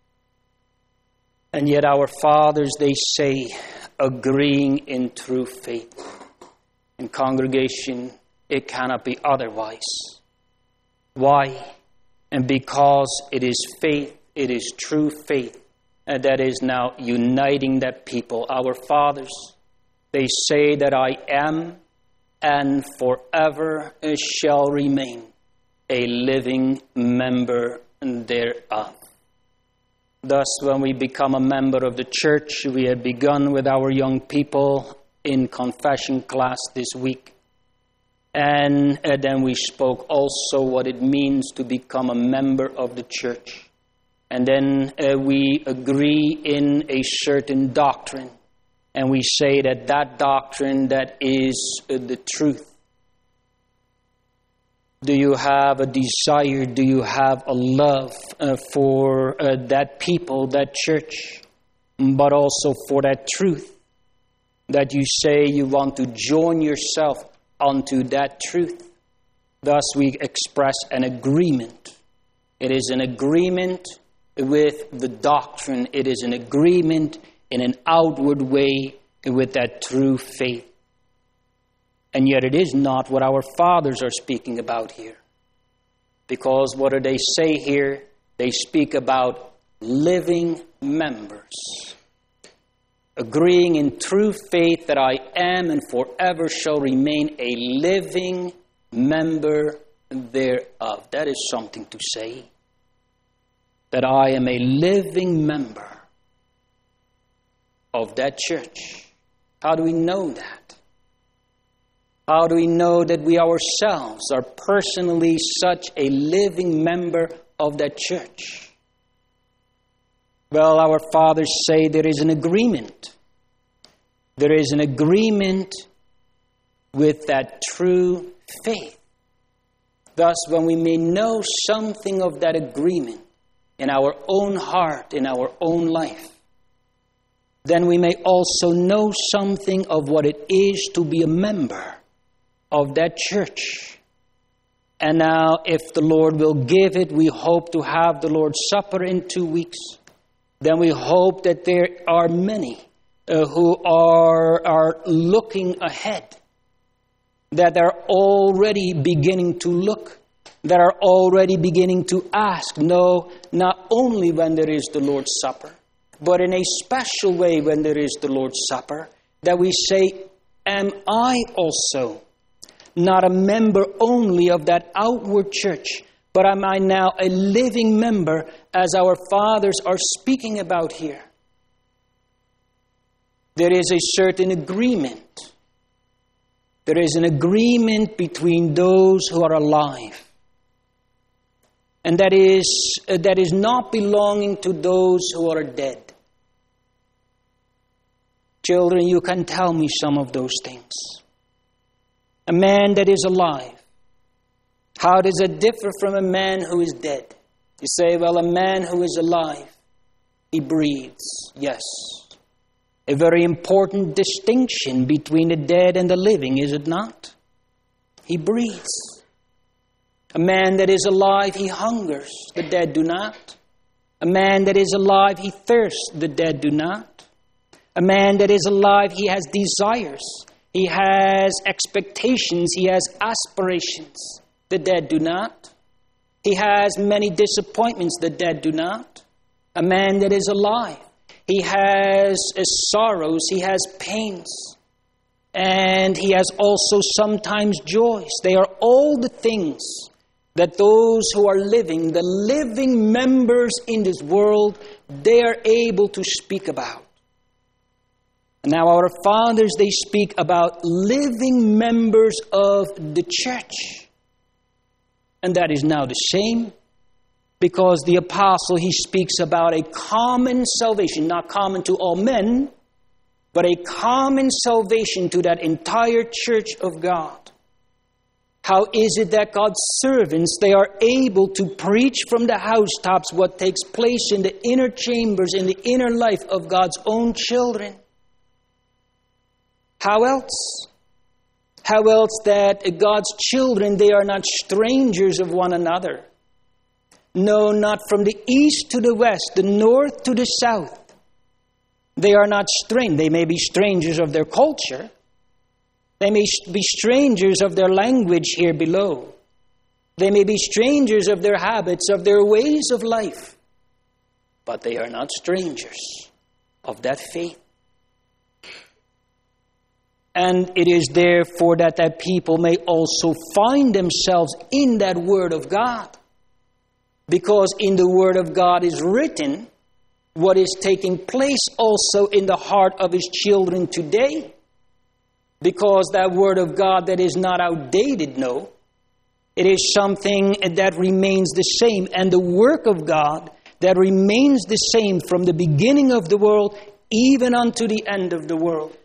And yet our fathers, they say, agreeing in true faith. In congregation, it cannot be otherwise. Why? And because it is faith, it is true faith, that is now uniting that people. Our fathers, they say that I am and forever shall remain a living member thereof. Thus, when we become a member of the church, we have begun with our young people in confession class this week. And then we spoke also what it means to become a member of the church. And then we agree in a certain doctrine. And we say that that doctrine, that is the truth. Do you have a desire? Do you have a love for that people, that church, but also for that truth? That you say you want to join yourself onto that truth. Thus we express an agreement. It is an agreement with the doctrine. It is an agreement in an outward way with that true faith. And yet it is not what our fathers are speaking about here. Because what do they say here? They speak about living members. Agreeing in true faith that I am and forever shall remain a living member thereof. That is something to say. That I am a living member of that church. How do we know that? How do we know that we ourselves are personally such a living member of that church? Well, our fathers say there is an agreement. There is an agreement with that true faith. Thus, when we may know something of that agreement in our own heart, in our own life, then we may also know something of what it is to be a member of that church. And now, if the Lord will give it, we hope to have the Lord's Supper in 2 weeks. Then we hope that there are many who are looking ahead, that are already beginning to look, that are already beginning to ask, no, not only when there is the Lord's Supper, but in a special way when there is the Lord's Supper, that we say, am I also not a member only of that outward church, but am I now a living member as our fathers are speaking about here? There is a certain agreement. There is an agreement between those who are alive. And that is not belonging to those who are dead. Children, you can tell me some of those things. A man that is alive, how does it differ from a man who is dead? You say, well, a man who is alive, he breathes. Yes. A very important distinction between the dead and the living, is it not? He breathes. A man that is alive, he hungers. The dead do not. A man that is alive, he thirsts. The dead do not. A man that is alive, he has desires. He has expectations. He has aspirations. The dead do not. He has many disappointments. The dead do not. A man that is alive, he has sorrows. He has pains. And he has also sometimes joys. They are all the things that those who are living, the living members in this world, they are able to speak about. And now our fathers, they speak about living members of the church. And that is now the same, because the apostle, he speaks about a common salvation, not common to all men, but a common salvation to that entire church of God. How is it that God's servants, they are able to preach from the housetops what takes place in the inner chambers, in the inner life of God's own children? How else? How else that God's children, they are not strangers of one another? No, not from the east to the west, the north to the south. They are not strange. They may be strangers of their culture. They may be strangers of their language here below. They may be strangers of their habits, of their ways of life. But they are not strangers of that faith. And it is therefore that people may also find themselves in that Word of God. Because in the Word of God is written what is taking place also in the heart of His children today. Because that Word of God that is not outdated, no. It is something that remains the same. And the work of God that remains the same from the beginning of the world even unto the end of the world.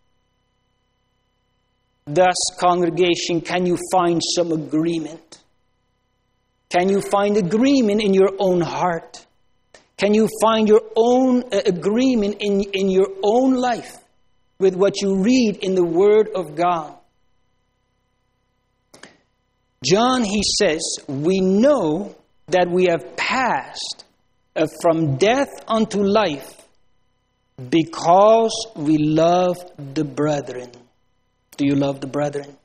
Thus, congregation, can you find some agreement? Can you find agreement in your own heart? Can you find your own agreement in your own life with what you read in the Word of God? John, he says, we know that we have passed from death unto life because we love the brethren. Do you love the brethren?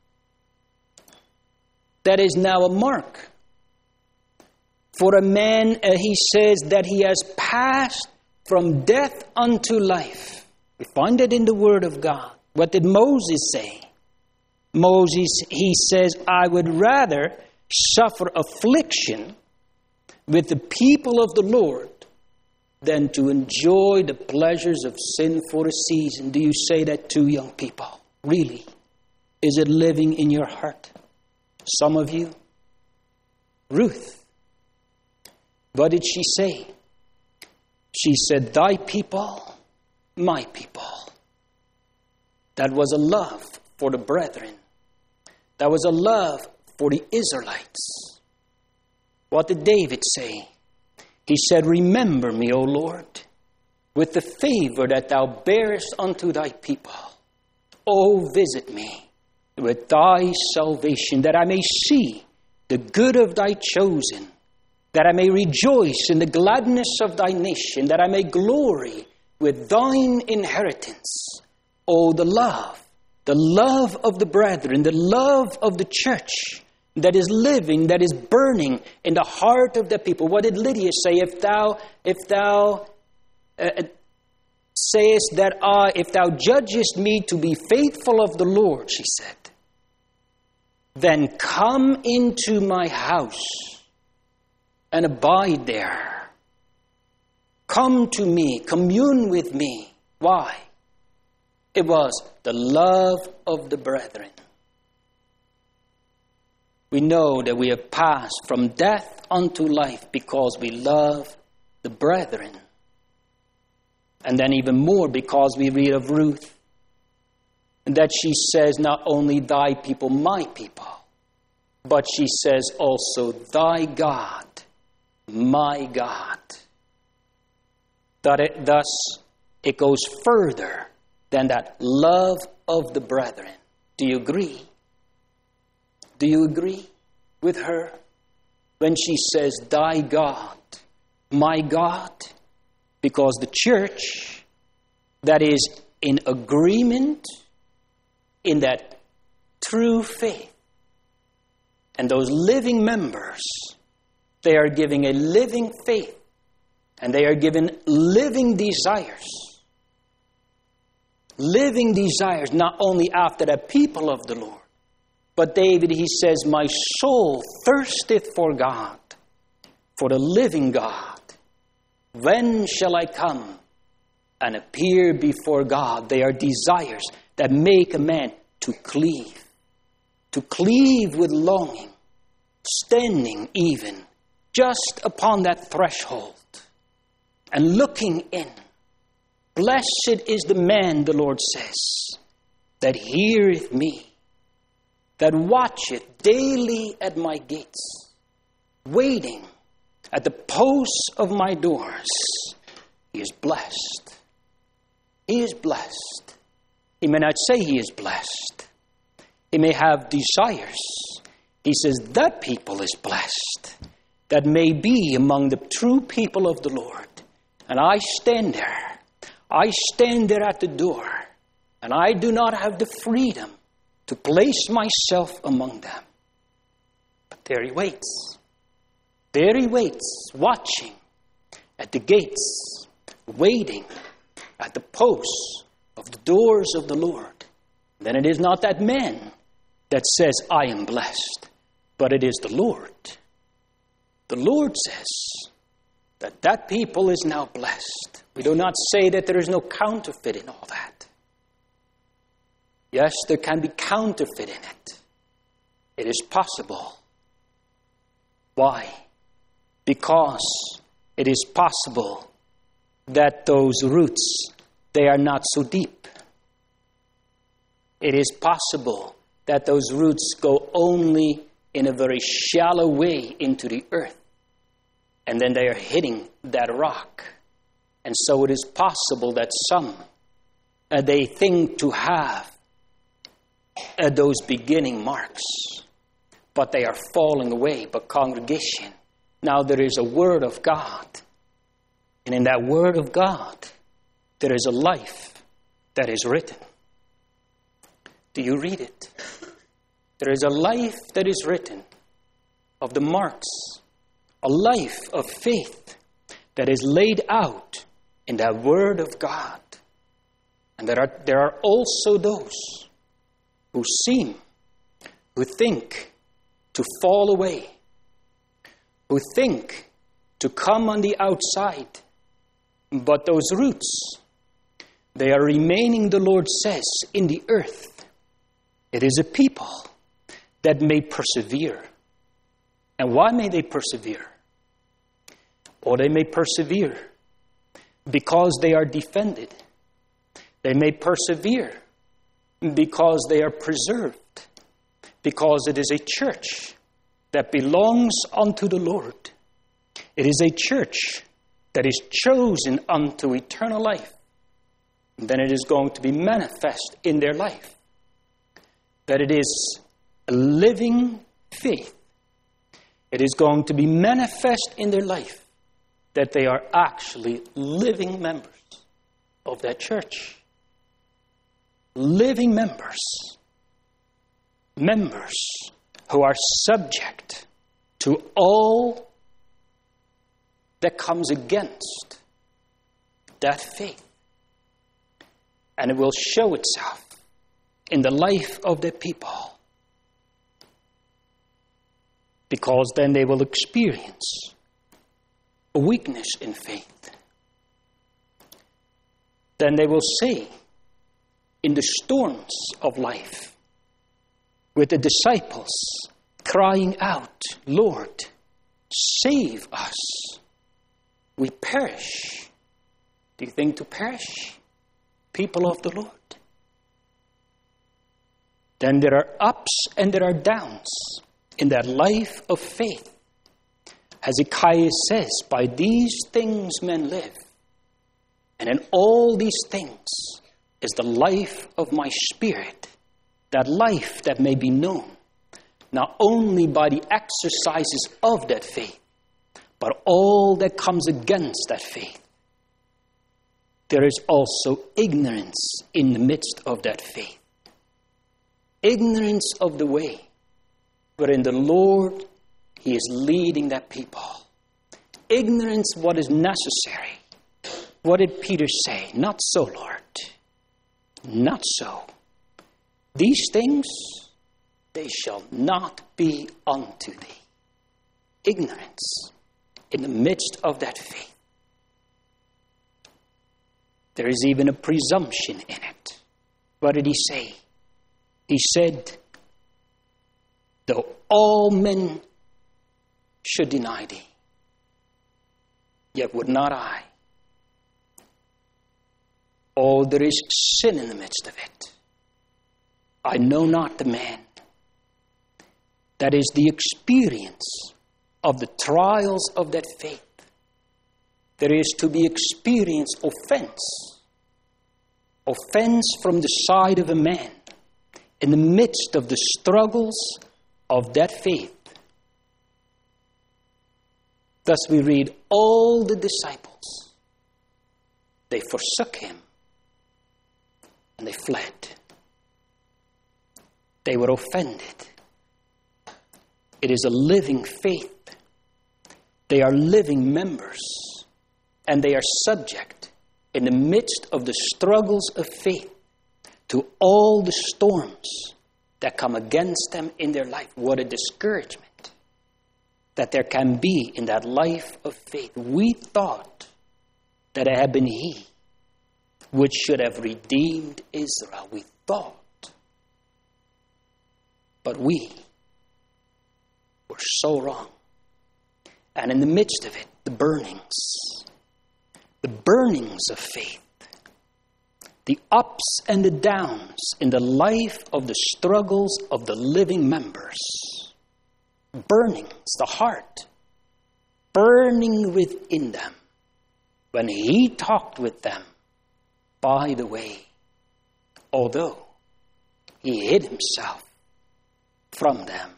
That is now a mark. For a man, he says that he has passed from death unto life. We find it in the Word of God. What did Moses say? Moses, he says, I would rather suffer affliction with the people of the Lord than to enjoy the pleasures of sin for a season. Do you say that too, young people? Really? Is it living in your heart? Some of you? Ruth. What did she say? She said, thy people, my people. That was a love for the brethren. That was a love for the Israelites. What did David say? He said, remember me, O Lord, with the favor that thou bearest unto thy people. O visit me with thy salvation, that I may see the good of thy chosen, that I may rejoice in the gladness of thy nation, that I may glory with thine inheritance. Oh, the love of the brethren, the love of the church that is living, that is burning in the heart of the people. What did Lydia say? If thou sayest that if thou judgest me to be faithful of the Lord, she said, then come into my house and abide there. Come to me, commune with me. Why? It was the love of the brethren. We know that we have passed from death unto life because we love the brethren. And then even more because we read of Ruth, and that she says not only thy people, my people, but she says also thy God, my God. Thus, it goes further than that love of the brethren. Do you agree? Do you agree with her when she says, thy God, my God? Because the church that is in agreement in that true faith, and those living members, they are giving a living faith, and they are given living desires. Living desires, not only after the people of the Lord, but David, he says, my soul thirsteth for God, for the living God. When shall I come and appear before God? They are desires that make a man to cleave with longing, standing even just upon that threshold and looking in. Blessed is the man, the Lord says, that heareth me, that watcheth daily at my gates, waiting at the posts of my doors. He is blessed. He is blessed. He may not say he is blessed. He may have desires. He says that people is blessed, that may be among the true people of the Lord. And I stand there. I stand there at the door, and I do not have the freedom to place myself among them. But there he waits. There he waits, watching at the gates, waiting at the posts of the doors of the Lord. Then it is not that man that says, I am blessed, but it is the Lord. The Lord says that people is now blessed. We do not say that there is no counterfeit in all that. Yes, there can be counterfeit in it. It is possible. Why? Because it is possible that those roots, they are not so deep. It is possible that those roots go only in a very shallow way into the earth. And then they are hitting that rock. And so it is possible that some, they think to have those beginning marks, but they are falling away. But congregation, now there is a word of God. And in that word of God, there is a life that is written. Do you read it? There is a life that is written of the marks, a life of faith that is laid out in that word of God. And there are also those who think to fall away, who think to come on the outside. But those roots, they are remaining, the Lord says, in the earth. It is a people that may persevere. And why may they persevere? Or they may persevere because they are defended. They may persevere because they are preserved. Because it is a church that belongs unto the Lord. It is a church that is chosen unto eternal life. And then it is going to be manifest in their life. That it is a living faith. It is going to be manifest in their life that they are actually living members of that church. Living members. Members who are subject to all that comes against that faith. And it will show itself in the life of the people. Because then they will experience a weakness in faith. Then they will say, in the storms of life, with the disciples crying out, Lord, save us. We perish. Do you think to perish, people of the Lord? Then there are ups and there are downs in that life of faith. Hezekiah says, by these things men live, and in all these things is the life of my spirit, that life that may be known, not only by the exercises of that faith, but all that comes against that faith. There is also ignorance in the midst of that faith. Ignorance of the way wherein the Lord, He is leading that people. Ignorance what is necessary. What did Peter say? Not so, Lord. Not so. These things, they shall not be unto thee. Ignorance in the midst of that faith. There is even a presumption in it. What did he say? He said, though all men should deny thee, yet would not I. Oh, there is sin in the midst of it. I know not the man. That is the experience of the trials of that faith. There is to be experienced offense. Offense from the side of a man in the midst of the struggles of that faith. Thus we read all the disciples. They forsook him and they fled. They were offended. It is a living faith. They are living members, and they are subject in the midst of the struggles of faith to all the storms that come against them in their life. What a discouragement that there can be in that life of faith. We thought that it had been He which should have redeemed Israel. We thought. But we were so wrong. And in the midst of it, the burnings of faith, the ups and the downs in the life of the struggles of the living members, burnings, the heart, burning within them. When He talked with them, by the way, although He hid Himself from them.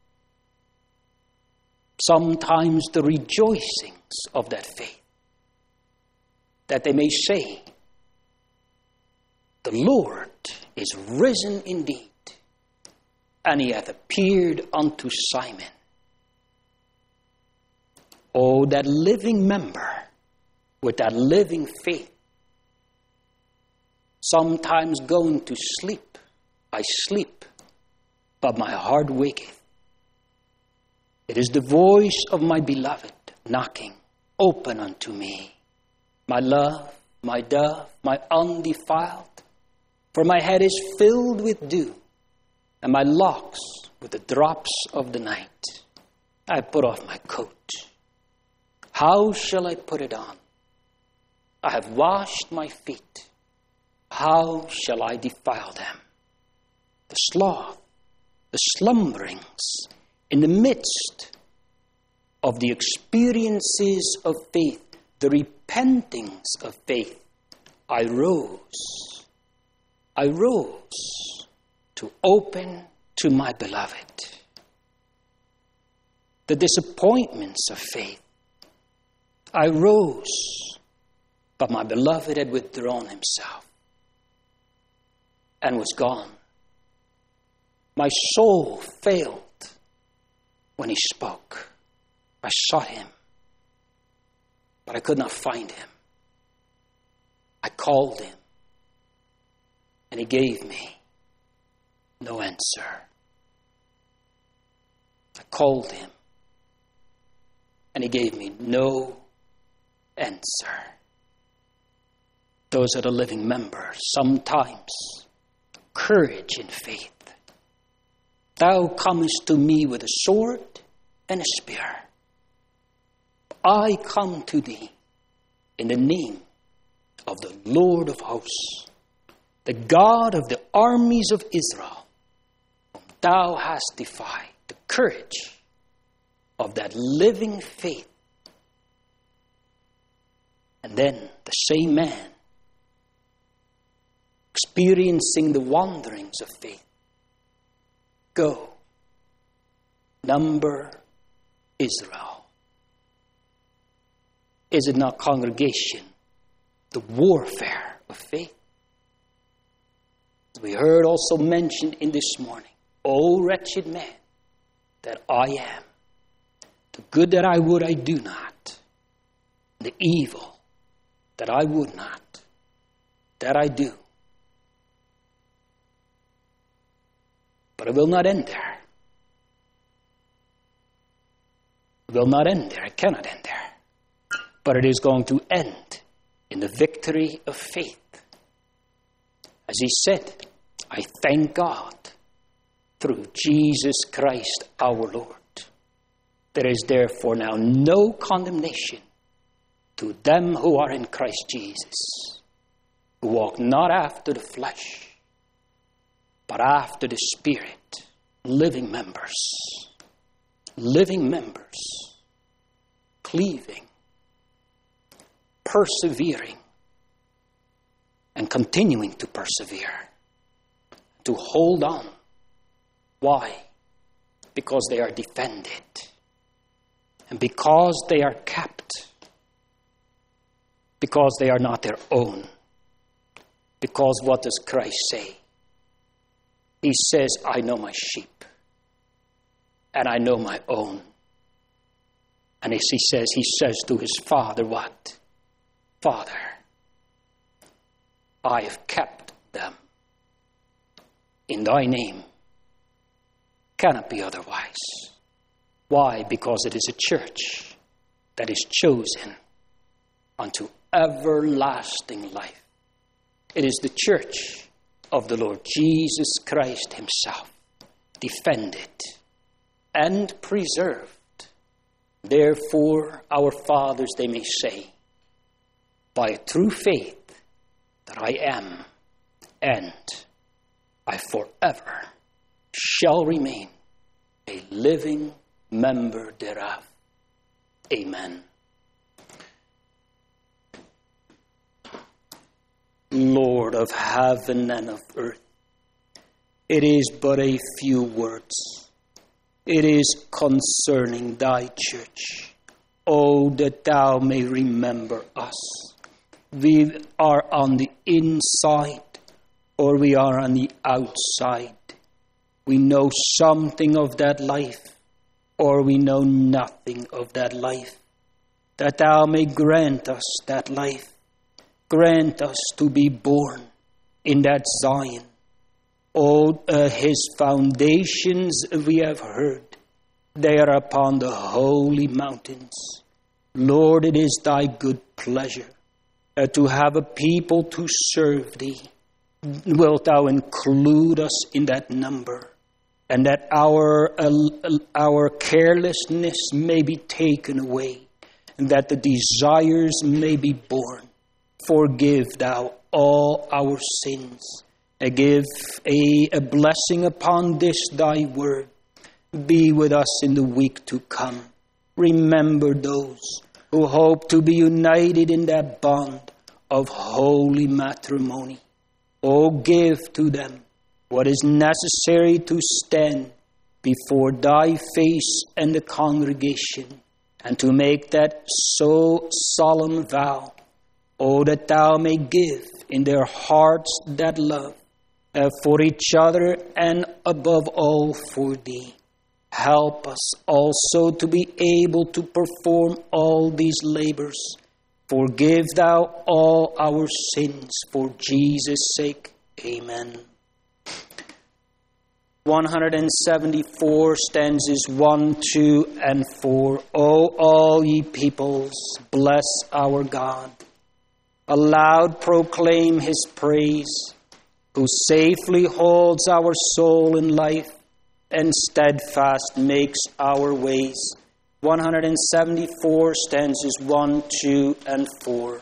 Sometimes the rejoicings of that faith, that they may say, the Lord is risen indeed, and He hath appeared unto Simon. Oh, that living member with that living faith, sometimes going to sleep, I sleep, but my heart waketh. It is the voice of my beloved knocking, open unto me. My love, my dove, my undefiled. For my head is filled with dew, and my locks with the drops of the night. I put off my coat. How shall I put it on? I have washed my feet. How shall I defile them? The sloth, the slumberings, in the midst of the experiences of faith, the repentings of faith, I rose to open to my beloved. The disappointments of faith, I rose, but my beloved had withdrawn himself and was gone. My soul failed when he spoke. I sought him, but I could not find him. I called him, and he gave me no answer. I called him, and he gave me no answer. Those are the living members. Sometimes courage in faith. Thou comest to me with a sword and a spear. I come to thee in the name of the Lord of hosts, the God of the armies of Israel, whom thou hast defied. The courage of that living faith. And then the same man, experiencing the wanderings of faith, go, number Israel. Is it not, congregation, the warfare of faith? We heard also mentioned in this morning, O wretched man that I am, the good that I would I do not, the evil that I would not, that I do. But it will not end there. It will not end there. It cannot end there. But it is going to end in the victory of faith. As he said, I thank God through Jesus Christ our Lord. There is therefore now no condemnation to them who are in Christ Jesus, who walk not after the flesh, but after the Spirit, living members, cleaving, persevering, and continuing to persevere, to hold on. Why? Because they are defended, and because they are kept, because they are not their own. Because what does Christ say? He says, I know my sheep, and I know my own. And as he says to his Father, what? Father, I have kept them in thy name. Cannot be otherwise. Why? Because it is a church that is chosen unto everlasting life. It is the church of the Lord Jesus Christ himself, defended and preserved. Therefore, our fathers, they may say, by a true faith, that I am, and I forever shall remain a living member thereof. Amen. Lord of heaven and of earth, it is but a few words. It is concerning thy church. Oh, that thou may remember us. We are on the inside, or we are on the outside. We know something of that life, or we know nothing of that life. That thou may grant us that life. Grant us to be born in that Zion. Oh, his foundations we have heard. They are upon the holy mountains. Lord, it is thy good pleasure to have a people to serve thee. Wilt thou include us in that number, and that our carelessness may be taken away, and that the desires may be born. Forgive thou all our sins. Give a blessing upon this thy word. Be with us in the week to come. Remember those who hope to be united in that bond of holy matrimony. Oh, give to them what is necessary to stand before thy face and the congregation, and to make that so solemn vow. Oh, that thou may give in their hearts that love for each other, and above all for thee. Help us also to be able to perform all these labors. Forgive thou all our sins for Jesus' sake. Amen. 174 stanzas 1, 2, and 4. O all ye peoples, bless our God. Aloud proclaim his praise. who safely holds our soul in life and steadfast makes our ways. 174 stanzas 1, 2, and 4.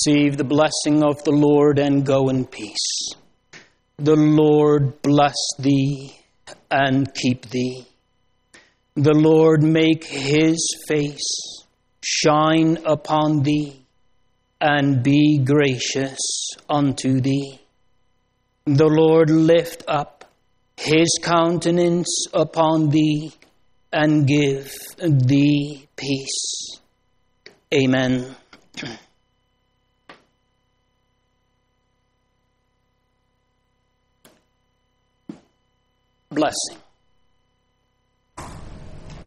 Receive the blessing of the Lord and go in peace. The Lord bless thee and keep thee. The Lord make his face shine upon thee and be gracious unto thee. The Lord lift up his countenance upon thee and give thee peace. Amen. Blessing.